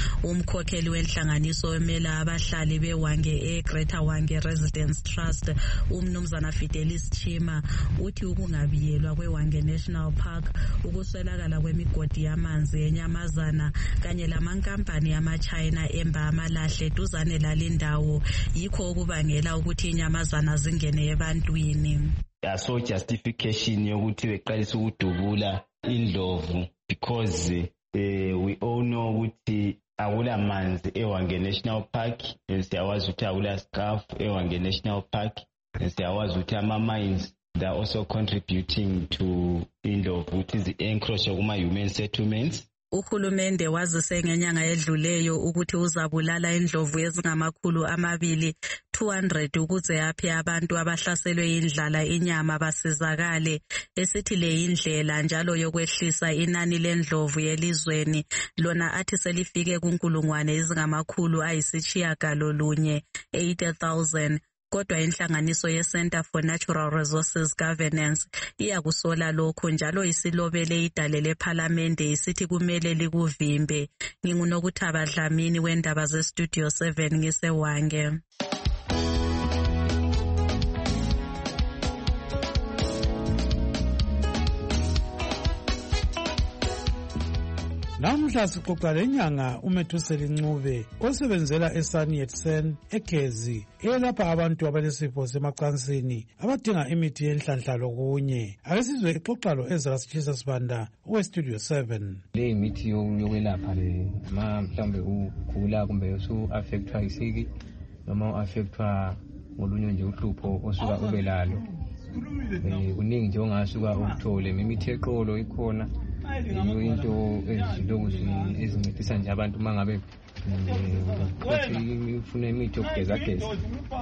umkhokheli wenhlanganiso emela abahlali beWange eGreater Wange Residence Trust umnumzana Fidelis Chima uthi ukungabiyelwa kweWange National Park, ukuswelakala kwemigodi yamanzi enyamazana kanye lamankampani yama-China emba amalahle duzane lalindawo yikho okubangela ukuthi inyamazana zingene ebantwini. Aso justification yokuthi beqalisa ukudubula indlovu because uh, we all know ukuthi akula manzi eWange National Park, siyawazi ukuthi akula scarf eWange National Park, siyawazi ukuthi ama-mines they are also contributing to indlovu ukuthi zi-encroach kuma-human settlements. Uhulumende wazise ngenyanga edluleyo ukuthi uzabulala indlovu ezingamakhulu amabili two hundred ukuze yaphe abantu abahlaselwe indlala inyama basizakale, esithi le indlela njalo yokwehlisa inani lendlovu yelizweni lona athi selifike kunkulungwane ezingamakhulu ayisitshiyagalolunye eighty thousand. Kodwa inhlanganiso ye-Center for Natural Resources Governance iyakusola lokho njalo isilobele idale lephalamende isithi kumele likuvimbe. Ngingunokuthaba Dlamini wendaba ze-Studio seven ngiseWange. Namhla sixoxa lenyanga uMethuseli Ncube osebenzela eSanetsen eGezi elapha abantu abalesifo semacansini abadinga imithi yenhlanhla lokunye. Akesizwe ixoxa lo Ezra Sitshisa Sibanda weStudio seven. Le imithi yokwelapha le ma mhlambe ugula kumbe usu affectwa isiki noma uaffectwa ngolunye nje uhlupho osuka ube lalo. Eh kuningi nje ongasuka ukuthole imithi eqolo ikhona. Into ezilokhu ezincedisa nje abantu mangabe ukuthi ufuna imithi yokugeza geza.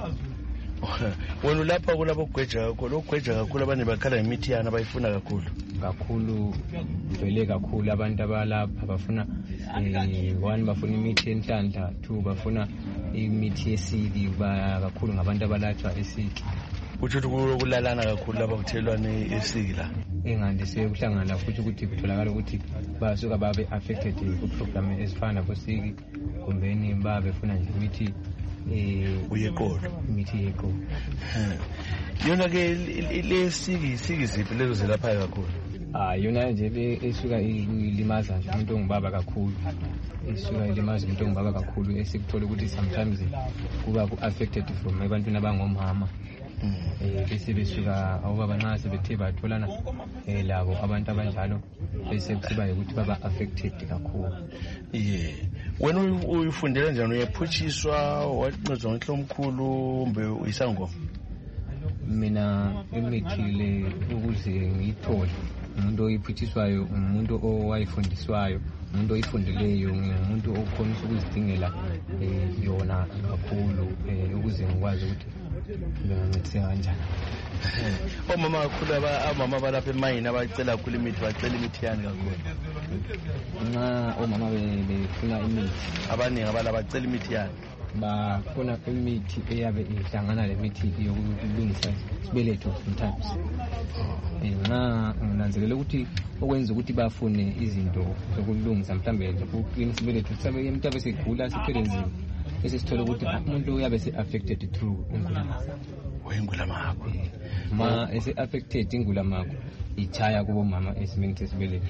Wena lapha kulabo gweja kakhulu, ogweja kakhulu abanye bakhala imithi yana bayifuna kakhulu. Kakhulu vele kakhulu abantu abalapha bafuna eh one bafuna imithi yenhlanhla, two bafuna imithi yesiki, ba kakhulu ngabantu abalatshwa esiki. Uthi ukulalana kakhulu laba kuthelwane esiki la. Engandise kuhlangana futhi ukuthi kutholakala ukuthi basuka babe affected ku program ezifana bosiki kumbeni babe funa nje imithi eh uyeqolo imithi yeqolo. Yona ke lesiki siki ziphi lezo zelapha kakhulu? Ah yona nje esuka ilimaza nje umuntu ongibaba kakhulu. Esuka ilimaza umuntu ongibaba kakhulu esikuthola ukuthi sometimes kuba ku affected from ebantwini abangomama. Eh bese besuka awubaba nxa sebethe batholana eh labo abantu abanjalo bese kuba ukuthi baba affected kakhulu. Yeah. Wena uyifundela njani, uyephutshiswa wancedwa ngihlo omkhulu mbe uyisangoma? Mina imithi le ukuze ngiyithole umuntu oyiphutshiswayo, umuntu owayifundiswayo, umuntu oyifundeleyo, umuntu okhonisa ukuzidingela eh yona kakhulu eh ukuze ngikwazi ukuthi ngincedise kanjani. Omama kakhulu abamama balapha emayini abacela kakhulu imithi bacela imithi yani kakhulu. Nxa omama befuna imithi abaningi abala bacela imithi yani bafuna imithi eyabe ihlangana lemithi yokulungisa isibeletho sometimes. Nxa nginanzelela ukuthi okwenza ukuthi bafune izinto zokulungisa mhlambe nje ukuklina isibeletho sabe umuntu abe segula siphele nzima bese sithola ukuthi umuntu uyabe se affected through ingulamakhwa. Ingulamakhwa ma ese affected ingulamakhwa ichaya kubo mama esimeni sesibeletho.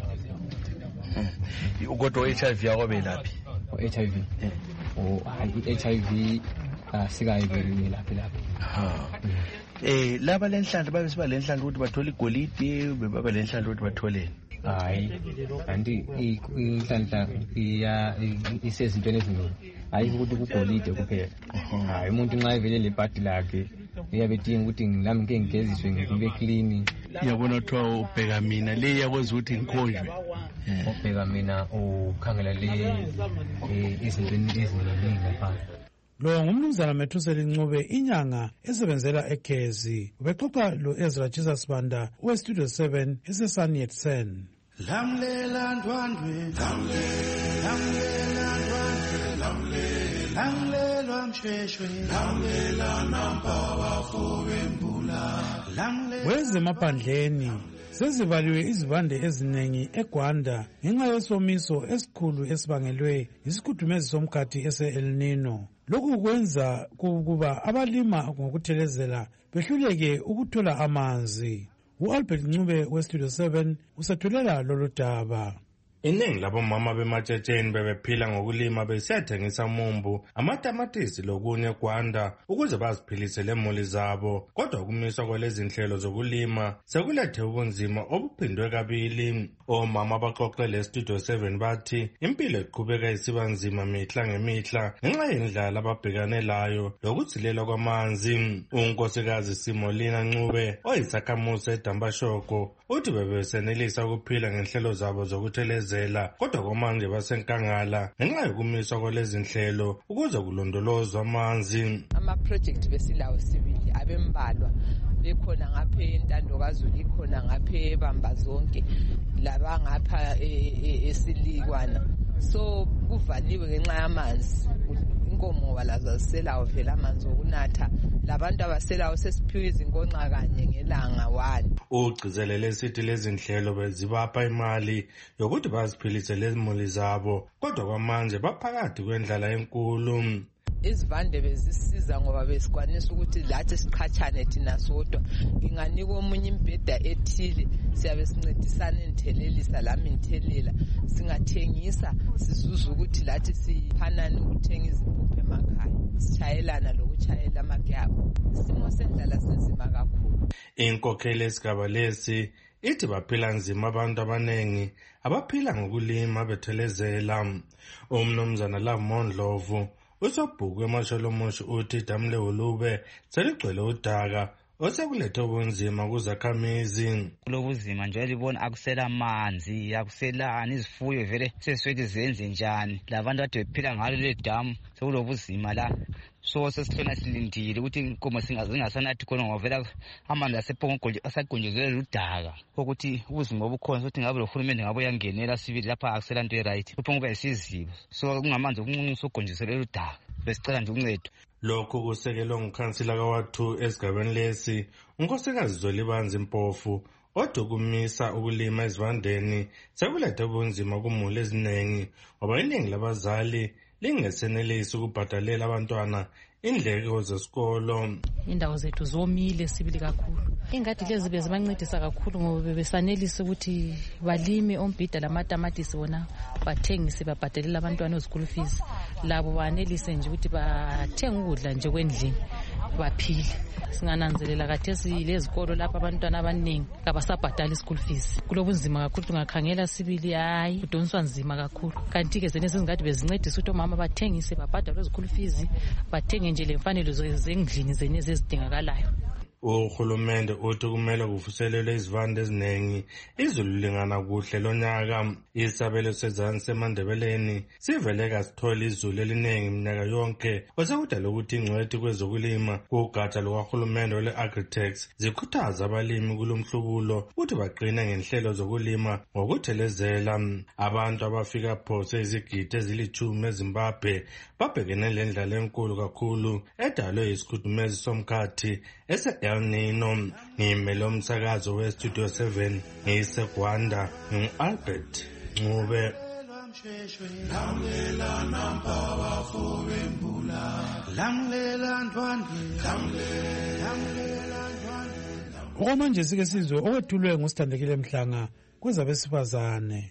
Ukodwa H I V yakwabe laphi? H I V o H I V asikayibe laphi laphi. Ha. Eh laba lenhlanhla babe siba lenhlanhla ukuthi bathola igolide beba lenhlanhla ukuthi batholeni. Hayi kanti inhlanhla iya isezintweni eziningi, hayi ukuthi kugolide kuphela. Hayi umuntu nxa evele lebhadi lakhe uyabedinga ukuthi ngilami ngeke ngigeziswe ngibe clean. Yabona kuthiwa ubheka mina le yakwazi ukuthi ngikhonjwe. Ubheka mina ukhangela le izintweni eziningi lapha. Lo ngumnumzana Methuseli Ncube inyanga esebenzela eGezi. Ubexoxa lo Ezra Sitshisa Sibanda weStudio seven eseSanetsen. Lamlela ndwandwe lamlela ndwandwe lamlela lamlela mshweshwe lamlela namba wafo wembula lamlela. Wezemaphandleni sezivaliwe izivande eziningi eGwanda ngenxa yesomiso esikhulu esibangelwe yisikhudumezi somkhathi ese-El Nino. Lokhu kwenza kuba abalima ngokuthelezela behluleke ukuthola amanzi. U-Albert Ncube weStudio seven usethulela lolu daba. Iningi labomama bematshetsheni bebephila ngokulima besiyathengisa umumbu, amatamatisi lokunye eGwanda ukuze baziphilise lemuli zabo. Kodwa ukumiswa kwalezi nhlelo zokulima sekulethe ubunzima obuphindwe kabili. Omama abaxoxele eStudio seven bathi impilo iqhubeka isiba nzima mihla ngemihla ngenxa yendlala ababhekane layo lokutsilela kwamanzi. Unkosikazi Simolina Ncube oyisakhamuzi eDambashoko uthi bebesenelisa ukuphila ngenhlelo zabo zokuthelezela, kodwa kwamanje basenkangala ngenxa yokumiswa kwalezi nhlelo ukuze kulondolozwe amanzi. Ama-project besilawo sibili abembalwa bekhona ngapha eNtandokazulu, ikhona ngapha eBamba Zonke, laba ngapha eSilikwana. So kuvaliwe ngenxa yamanzi. Inkomo walazo ziselawo vela amanzi okunatha, labantu abaselawo sesiphiwe izinkonxa kanye ngelanga one. Ugcizelele sithi lezi nhlelo bezibapha imali yokuthi baziphilise lezimuli zabo, kodwa kwamanje baphakathi kwendlala enkulu. Izivande bezisiza ngoba besikwanisa ukuthi lathi siqhatshane thina sodwa. Nginganika omunye imbheda ethile, siyabe sincedisana enthelelisa lami nthelela. Singathengisa sizuza ukuthi lathi siphanane ukuthenga izimpuphu emakhaya. Sishayelana lokuchayela amakyabo. Isimo sendlala sinzima kakhulu. Inkokheli esigaba lesi ithi baphila nzima abantu abanengi abaphila ngokulima bethelezela. Umnumzana Lavmondlovu usobhuku eMasholomusho uthi idamu leHulube seligcwele udaka osekulethe ubunzima kuzakhamizi. Kulobuzima nje libona akusela amanzi, akuselani, izifuyo vele seswethi zenze njani. Labantu kade bephila ngalo le damu sekulobuzima la. So sesihlona silindile ukuthi inkomo zingasanathi khona ngoba vela amanzi asephongogonje asagonjezelwe udaka. Ukuthi ubuzima obukhona ukuthi ngabelohulumende ngabe uyangenela sibili lapha akusela into eright. Kuphongoba isizibo. So kungamanzi okunqunqu sogonjezelwe udaka. Besicela nje uncedo. Lokhu kusekelwe ngukhansila kaWard two esigabeni lesi, unkosikazi Zolibanzi Mpofu, odwa ukumisa ukulima ezivandeni sekulethe ubunzima kumuli eziningi ngoba iningi labazali lingesenelisi ukubhadalela abantwana indleko zesikolo. Indawo zethu zomile sibili kakhulu. Ingadi lezi bezibancedisa kakhulu ngoba bebesanelisa ukuthi balime ombhida lamatamatisi wona bathengise babhadalela abantwana school fees. Labo banelise nje ukuthi bathenga ukudla nje kwendlini baphile. Singananzelela kathesi lezikolo lapha abantwana abaningi abasabhadala school fees. Kulobunzima kakhulu, ungakhangela sibili hayi kudonswa nzima kakhulu. Kanti ke zene singadi bezincedisa ukuthi omama bathengise babhadale school fees, bathenge nje lemfanelo zendlini zene zezidingakalayo. Uhulumende uthi kumele kuvuselelwe izivande eziningi izulu lingana kuhle lonyaka. Isabelo sezansi seMandebeleni sivele kasithola izulu eliningi minyaka yonke, osekudala ukuthi ingcwethi kwezokulima kugatsha lukahulumende lwe-Agritex zikhuthaza abalimi kulomhlubulo ukuthi baqine ngenhlelo zokulima ngokuthelezela. Abantu abafika phose izigidi ezilithumi eZimbabwe babhekene lendlala enkulu kakhulu edalwe yisikhudumezi somkhathi ese-El Nino. Ngimele umsakazo weStudio seven ngiseGwanda, ngingu-Albert Ncube. Lamlela nampa wafuwe mbula, lamlela ndwandwe, lamlela ndwandwe. Okwamanje sike sizwe okwethulwe nguSithandekile Mhlanga kwezabesifazane.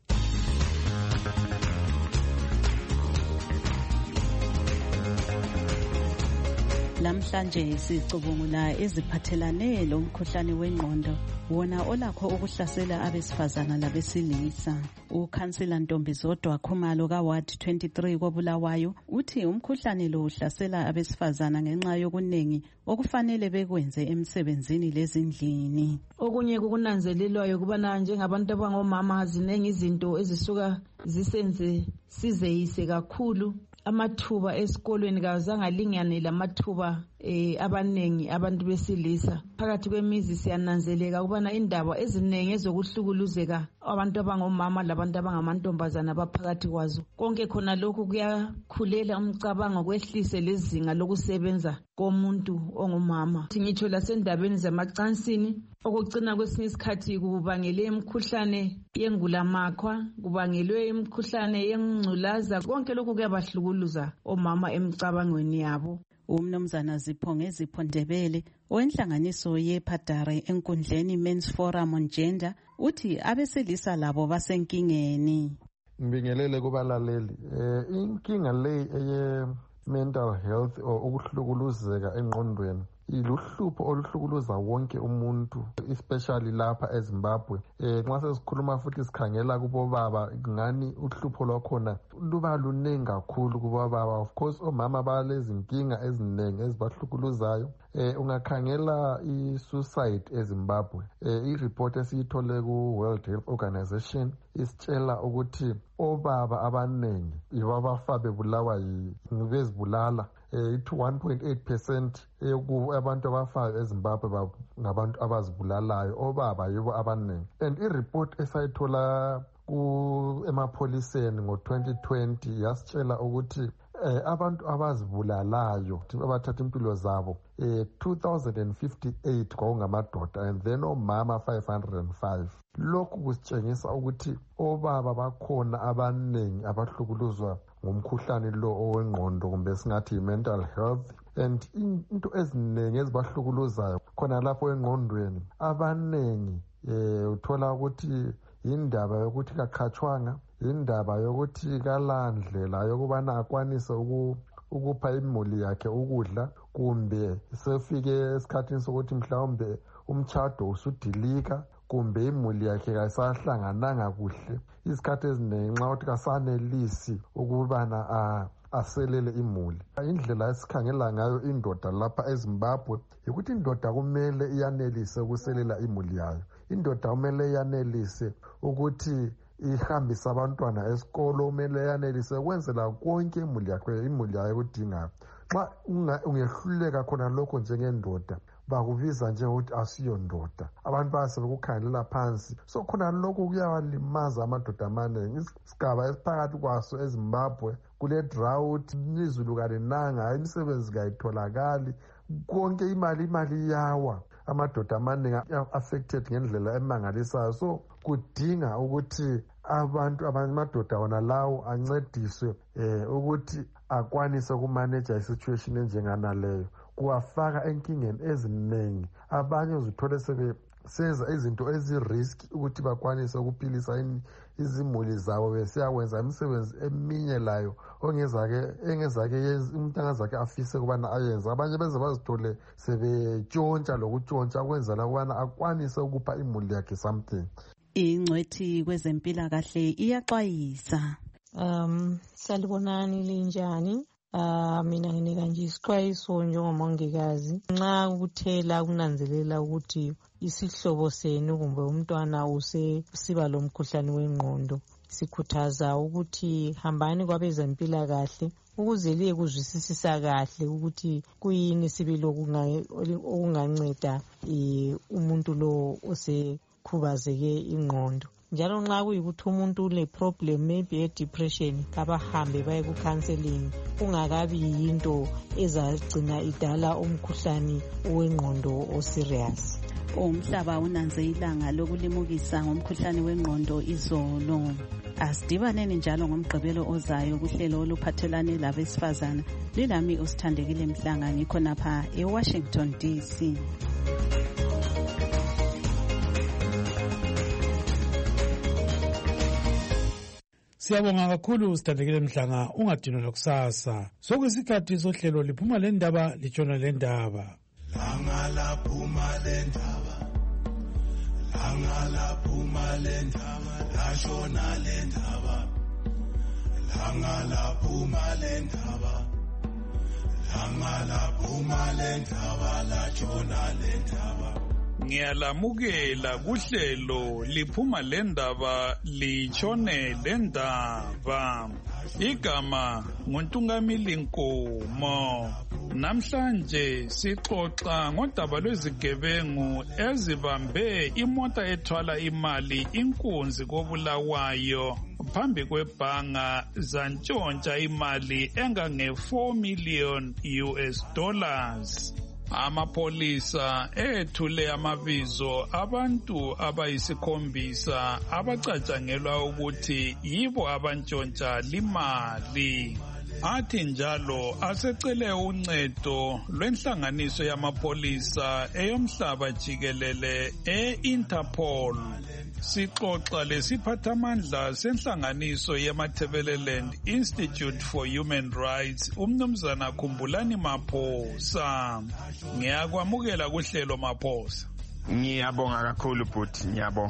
Lamhlanje sicubungula eziphathelane lomkhuhlane wengqondo wona olakho ukuhlasela abesifazana labesilisa. Ukhansila Ntombizodwa Khumalo kaWard twenty-three koBulawayo uthi umkhuhlane lo uhlasela abesifazana ngenxa yokunengi okufanele bekwenze emsebenzini lezindlini. Okunye kukunanzelelwayo kubana njengabantu abangomama zinengi izinto ezisuka zisenze sizeyise kakhulu. Amathuba esikolweni kazangalingane lamathuba eh abanengi abantu besilisa. Phakathi kwemizi siyananzeleka ukubana indaba ezinengi ezokuhlukuluzeka abantu abangomama labantu abangamantombazana baphakathi kwazo. Konke khona lokhu kuyakhulela umcabango kwehlise lezinga lokusebenza komuntu ongumama. Ngitsho lasendabeni zamacansini okugcina kwesinye isikhathi kubangele imikhuhlane yengulamakhwa, kubangelwe imikhuhlane yengculaza. Konke lokhu kuyabahlukuluza omama emicabangweni yabo. Umnumzana Ziphonge Zipho Ndebele owenhlanganiso yePadare enkundleni Men's Forum on Gender uthi abesilisa labo basenkingeni. Ngibingelele kubalaleli eh inkinga le eye mental health or ukuhlukuluzeka engqondweni iluhlupho oluhlukuluza wonke umuntu, especially lapha eZimbabwe. Eh nxa sesikhuluma futhi sikhangela kubo baba ngani uhlupho lwakhona luba luningi kakhulu kubo baba. Of course omama balezinkinga eziningi ezibahlukuluzayo. Eh ungakhangela i-suicide eZimbabwe. Eh i-report esiyithole ku World Health Organization isitshela ukuthi obaba abaningi ibabafa bebulawa yibezibulala. It one point eight percent abantu abafayo eZimbabwe ngabantu abazibulalayo, obaba yibo abaningi. And i-report esayithola ku emapholiseni ngo twenty twenty yasitshela ukuthi eh abantu abazibulalayo abathatha impilo zabo eh two thousand fifty-eight kwakungamadoda and then omama five hundred five. Lokhu kusitshengisa ukuthi obaba bakhona abaningi abahlukuluzwa ngumkhuhlane lo owengqondo kumbe singathi mental health. And into eziningi ezibahlukuluzayo khona lapho engqondweni abaningi eh uthola ukuthi indaba yokuthi kakhatshwanga, indaba yokuthi kalandlela yokubana akwanise ukupha imuli yakhe ukudla, kumbe sefike esikhathini sokuthi mhlawumbe umtshado usudilika kumbe imuli yakhe kayisahlangananga kuhle. Isikhathi eziningi nxa uthi kasanelisi ukubana aselele imuli. Indlela esikhangela ngayo indoda lapha eZimbabwe ukuthi indoda kumele iyanelise ukuselela imuli yayo. Indoda kumele iyanelise ukuthi ihambisa abantwana esikolo, kumele yanelise ukwenzela konke imuli yakhe imuli yayo kudingayo. Xa ungehluleka khona lokho njengendoda bakubiza njengokuthi asiyo ndoda, abantu basebekukhangelela phansi. So khona lokho kuyawalimaza amadoda amaningi. Isigaba esiphakathi kwaso eZimbabwe kule drought, izulu kalinanga, imisebenzi kayitholakali, konke imali imali yawa. Amadoda amaningi affected ngendlela emangalisayo. So kudinga ukuthi abantu abamadoda wona lawo ancediswe eh ukuthi akwanise ukumanage isituation enjengana leyo. Kuwafaka enkingeni eziningi. Abanye uzithole sebe senza izinto ezirisk ukuthi bakwanise ukuphilisa izimuli zabo besiyawenza imisebenzi eminye layo ongezake engezake umuntu angazake afise kubana ayenza. Abanye beze bazithole sebetshontsha lokutshontsha kwenzela ukubana akwanise ukupha imuli yakhe something. Ingcwethi kwezempilakahle iyaxwayisa. Um salibonani linjani? Uh, mina nginika nje isixwayiso njengomongikazi. Nxa ukuthela kunanzelela ukuthi isihlobo senu kumbe umntwana usiba lomkhuhlane wengqondo, sikhuthaza ukuthi hambani kwabezempilakahle ukuze liye kuzwisisisa kahle ukuthi kuyini sibili okunganceda umuntu lo osekhubazeke ingqondo. Njalo nxa kuyikuthi umuntu ule problem maybe e depression, kabahambe baye ku counseling kungakabi yinto ezagcina idala umkhuhlane wengqondo o serious. Umhlaba unanze ilanga lokulimukisa ngomkhuhlane wengqondo izolo. Asidibaneni njalo ngomgqibelo ozayo kuhlelo oluphathelane labesifazana. Lilami usithandekile Mhlanga, ngikho napha eWashington D C. Siyabonga kakhulu Sithandekile Mhlanga, ungadinwa lakusasa. Sokuyisikhathi sohlelo liphuma le ndaba litshona le ndaba. Langa laphuma le ndaba, langa laphuma le ndaba, lashona le ndaba, langa laphuma le ndaba, langa laphuma le ndaba, lashona le ndaba. Ngiyalamukela kuhlelo liphuma le ndaba litshone le ndaba. Igama nguNtungamili Nkomo. Namhlanje sixoxa ngodaba lwezigebengu ezibambe imota ethwala imali inkunzi koBulawayo phambi kwebhanga zantshontsha imali engange four million U S dollars. Amapolisa ethule amabizo abantu abayisikhombisa abacatshangelwa ukuthi yibo abantshontsha limali. Athi njalo asecele uncedo lwenhlanganiso yamapolisa eyomhlaba jikelele e-Interpol. Sixoxa lesiphathamandla senhlanganiso yeMatabeleland Institute for Human Rights umnumzana Khumbulani Maphosa. Ngiyakwamukela kuhlelo Maphosa. Ngiyabonga kakhulu bhuti, ngiyabonga.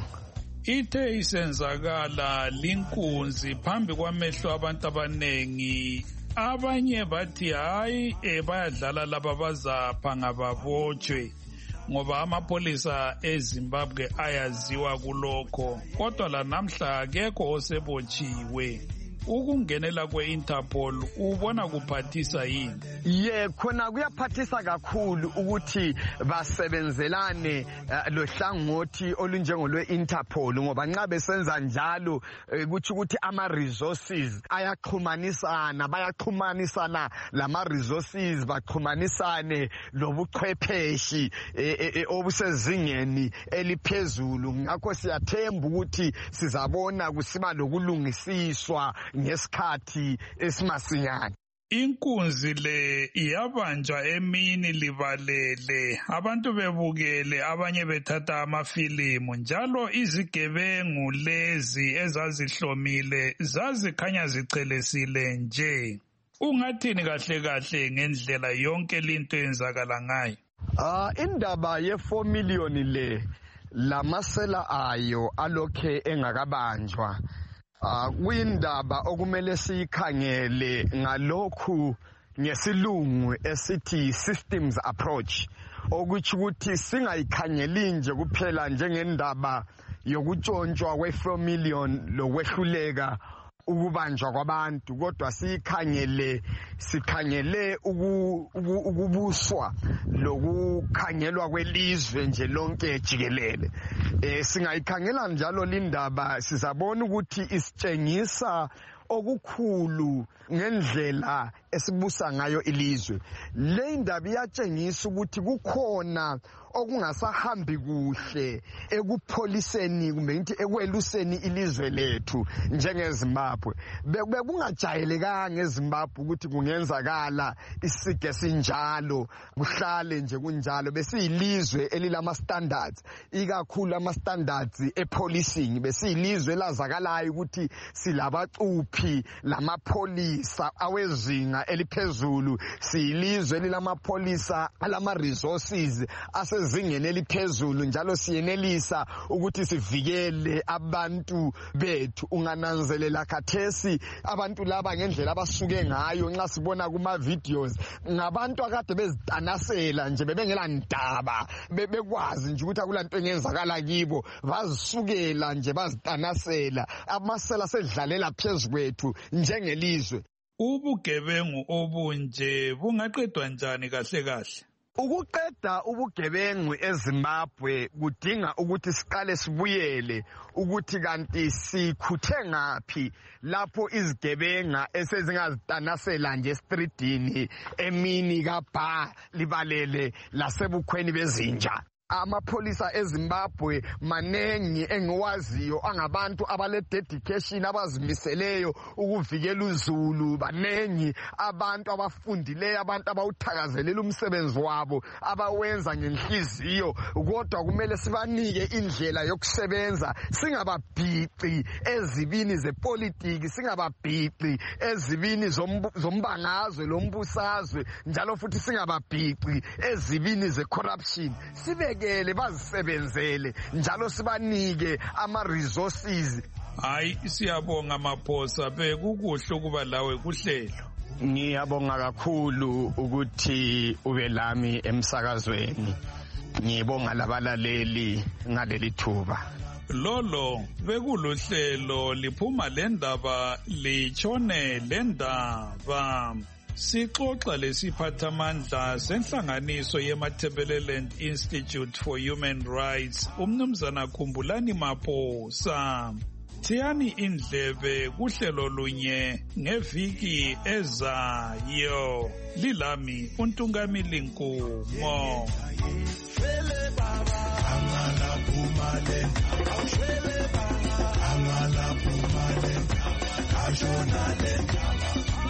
Ithe isenzakala linkunzi phambi kwamehlo abantu abanengi. Abanye bathi hayi bayadlala laba bazapha ngababotshwe ngoba amapolisa eZimbabwe ayaziwa kulokho, kodwa la namhla akekho osebotshiwe. Ukungenela kwe-Interpol ubona kuphathisa yini? Ye, khona kuyaphathisa kakhulu ukuthi basebenzelane uh, lohlangothi olunjengolwe-Interpol ngoba nxa besenza njalo kuthi uh, ukuthi ama-resources ayaxhumanisana, bayaxhumanisana lama-resources, baxhumanisane lobuchwepeshi eh, eh, obusezingeni eliphezulu. Ngakho siyathemba ukuthi sizabona kusiba lokulungisiswa ngesikhathi esimasinyane. Inkunzi le iyabanjwa emini libalele, abantu bebukele, abanye bethatha amafilimu, njalo izigebengu lezi ezazihlomile zazikhanya zichelesile nje. Ungathini kahle kahle ngendlela yonke linto yenzakala ngayo? Ah, indaba ye four million le lamasela ayo alokhe engakabanjwa. Uh, kuyindaba okumele siyikhangele ngalokhu ngesilungu esithi systems approach, okuthi ukuthi singayikhangeli nje kuphela njengendaba yokutshontshwa kwe four million lokwehluleka ukubanjwa kwabantu, kodwa sikhangele sikhangele ukubuswa lokukhangelwa kwelizwe nje lonke jikelele. Eh singayikhangela njalo lindaba sizabona ukuthi isitshengisa okukhulu ngendlela esibusa ngayo ilizwe. Le ndaba iyatshengisa ukuthi kukhona okungasahambi kuhle ekupholiseni kumbe ngithi ekweluseni ilizwe lethu njengeZimbabwe. Bekungajayelekanga eZimbabwe ukuthi kungenzakala isige sinjalo, kuhlale nje kunjalo. Besiyilizwe elilama standards, ikakhulu ama standards epolicing. Besiyilizwe elazakalayo ukuthi silabacuphi lamapolisa awezinga eliphezulu, siyilizwe elilamapolisa alama resources ase zingene eliphezulu, njalo siyenelisa ukuthi sivikele abantu bethu. Ungananzelela khathesi abantu laba ngendlela abasuke ngayo nxa sibona kuma videos, ngabantu akade bezitanasela nje, bebengela ndaba, bebekwazi nje ukuthi akulanto engenzakala kibo, bazisukela nje bazitanasela. Amasela sedlalela phezkwethu njengelizwe. Ubugebengu obunje bungaqedwa njani kahle kahle? Ukuqeda ubugebengu eZimbabwe kudinga ukuthi siqale sibuyele ukuthi kanti sikhuthe ngaphi lapho izigebenga esezingazitanasela nje streetini emini kabha libalele lasebukhweni bezinja. Amapolisa eZimbabwe manengi engiwaziyo angabantu abale dedication, abazimiseleyo ukuvikela uZulu. Banengi abantu abafundileyo, abantu abawuthakazelela umsebenzi wabo, abawenza ngenhliziyo, kodwa kumele sibanike indlela yokusebenza. Singababhiqi ezibini zepolitiki, singababhiqi ezibini zombangazwe lombusazwe, njalo futhi singababhiqi ezibini zecorruption. Sibe kele bazisebenzele njalo sibanike ama resources. Hayi, siyabonga Maphosa, bekukuhle ukuba lawe kuhlelo. Ngiyabonga kakhulu ukuthi ube lami emsakazweni. Ngibonga labalaleli ngaleli thuba. Lolo bekuluhlelo liphuma lendaba lichone lendaba. Sixoxa lesiphathamandla senhlanganiso yeMatabeleland Institute for Human Rights umnumzana Khumbulani Maphosa. Thiyani indlebe kuhlelo lunye ngeviki ezayo. Lilami uNtungamili Nkumo. Shwele baba angala phumale awushwele baba angala phumale ashona lendaba.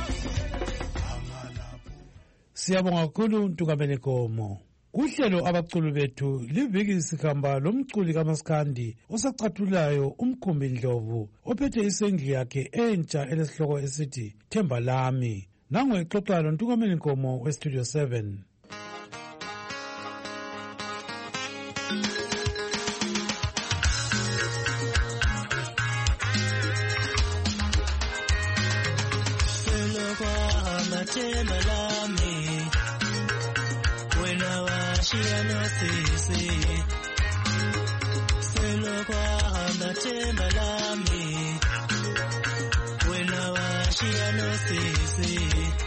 Siyabonga kakhulu uNtungamili Nkomo. Kuhlelo abaculi bethu liviki sikhamba lomculi kaMaskandi osacathulayo uMkhumbi Ndlovu ophethe isengli yakhe entsha elesihloko esithi Themba Lami. Nango exoxa loNtungamili Nkomo weStudio seven. Themba Lami wena washiya nosisi selokwa hamba themba lami wena washiya nosisi.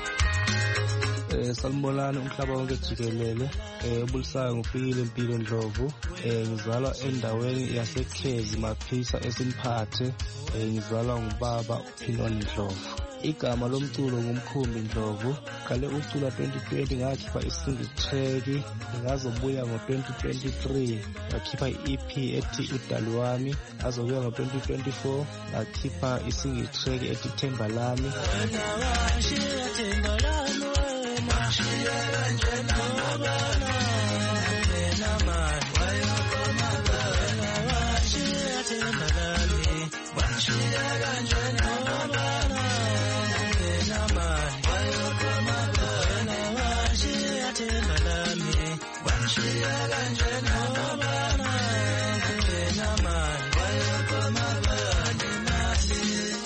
Eh salmonani umhlaba wonke jikelele eh ubulisayo ngufikile impilo Ndlovu eh ngizalwa endaweni yaseKhezi Maphisa eSimphathe eh ngizalwa ngubaba uPhinon Ndlovu. Igama lomculo ngumkhumbi Ndlovu. Qale ucula twenty twenty ngakhipha isingle track ngazobuya ngo twenty twenty-three ngakhipha i-E P ethi Udali Wami ngazobuya ngo twenty twenty-four ngakhipha isingle track ethi Themba Lami. Wena washiya themba lami wena washiya kanjena bana wena man wayakoma wena washiya themba lami washiya kanjena bana wena man wayakoma wena washiya themba lami washiya kanjena bana wena man wayakoma bani mali.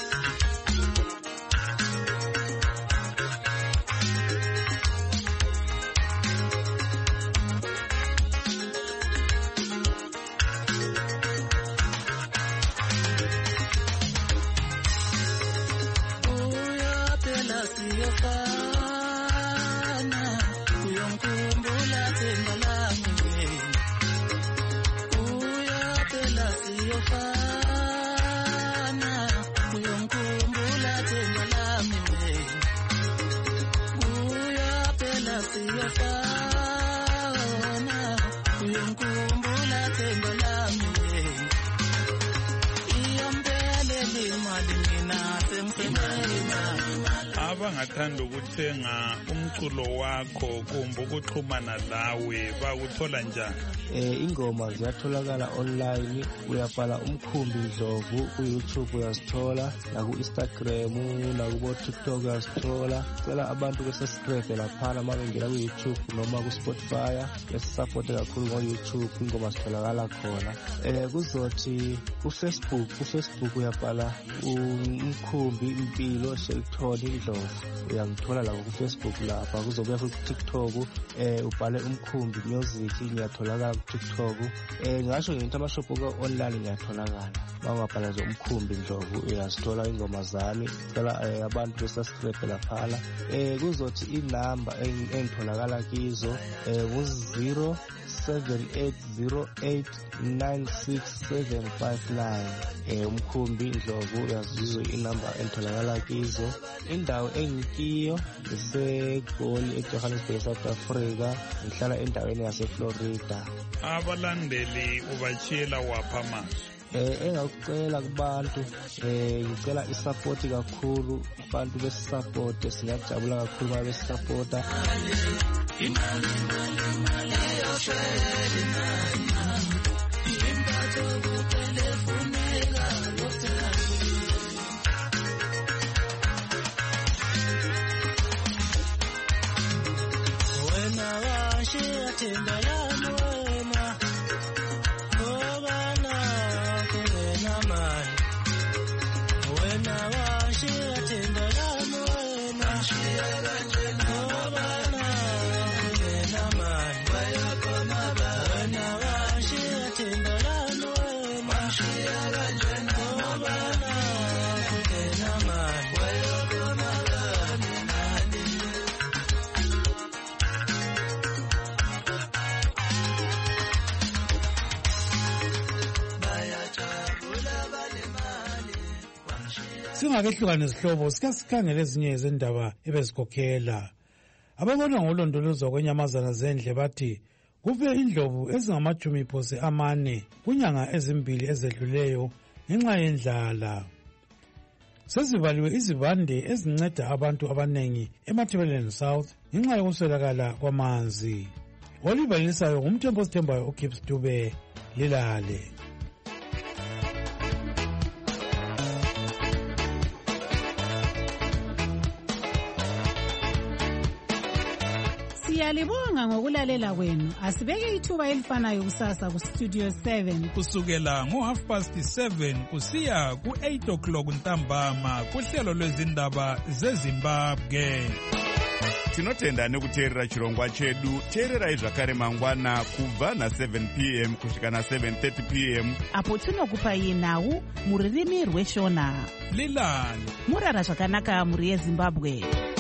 Abangathanda ukuthenga umculo wakho kumbe ukuxhumana lawe bakuthola njani? Eh ingoma ziyatholakala online, uyabhala uMkhumbi Ndlovu ku YouTube uyazithola, na ku Instagram na ku TikTok uyazithola. Cela abantu besescribe laphana mabengena ku YouTube noma ku Spotify besisupport kakhulu ngo YouTube, ingoma zitholakala khona. Eh kuzothi ku Facebook, ku Facebook uyabhala uMkhumbi Impilo Shelton Ndlovu uyangithola la ku Facebook lapha. Kuzobuya ku TikTok eh ubhale uMkhumbi Music ngiyatholakala ku TikTok. Eh ngasho ngithi amashop online ngiyatholakala. Bangabhala nje uMkhumbi Ndlovu uyazithola ingoma zami. Cela abantu besubscribe laphala. Eh kuzothi inamba engitholakala kizo eh ku zero seven eight zero eight nine six seven five nine. Eh uMkhumbi Ndlovu uyazizwa inamba entholakala kizo. Indawo engikiyo eseGoli eJohannesburg South Africa, ngihlala endaweni yaseFlorida. Abalandeli ubachiyela wapha manje? Eh engakucela kubantu eh ngicela isupport kakhulu, abantu besisupport, singajabula kakhulu uma besupporta. Imali imali imali yoshela imali impatho kupelefuneka lokuthanda. Wena washiya themba lami wena ngobana kena mali. Wena washiya themba lami wena washiya kanjena ngobana kena mali. Wayakoma wena washiya themba lami wena washiya kanjena ngobana kena mali. Wayakoma bani mali. Singakehlukane izihlobo sika sikhangele ezinye zendaba ebezikhokhela. Ababona ngolondolozwa kwenyamazana zendle bathi kufe indlovu ezingamajumi phose amane kunyanga ezimbili ezedluleyo ngenxa yendlala. Sezivaliwe izivande ezinceda abantu abanengi eMatabeleland South ngenxa yokuswelakala kwamanzi. Olibalisayo ngumthembo sithembayo uKips Dube lilale. Siyalibonga ngokulalela kwenu. Asibeke ithuba elifanayo kusasa ku Studio seven kusukela ngo half past seven kusiya ku eight o'clock ntambama kuhlelo lwezindaba zeZimbabwe. Tinotenda nekuteerera chirongwa chedu. Teererai zvakare mangwana kubva na seven p m kusvika na seven thirty p m apo tinokupai nhau muririmi rweshona. Lilani murara zvakanaka muri yeZimbabwe.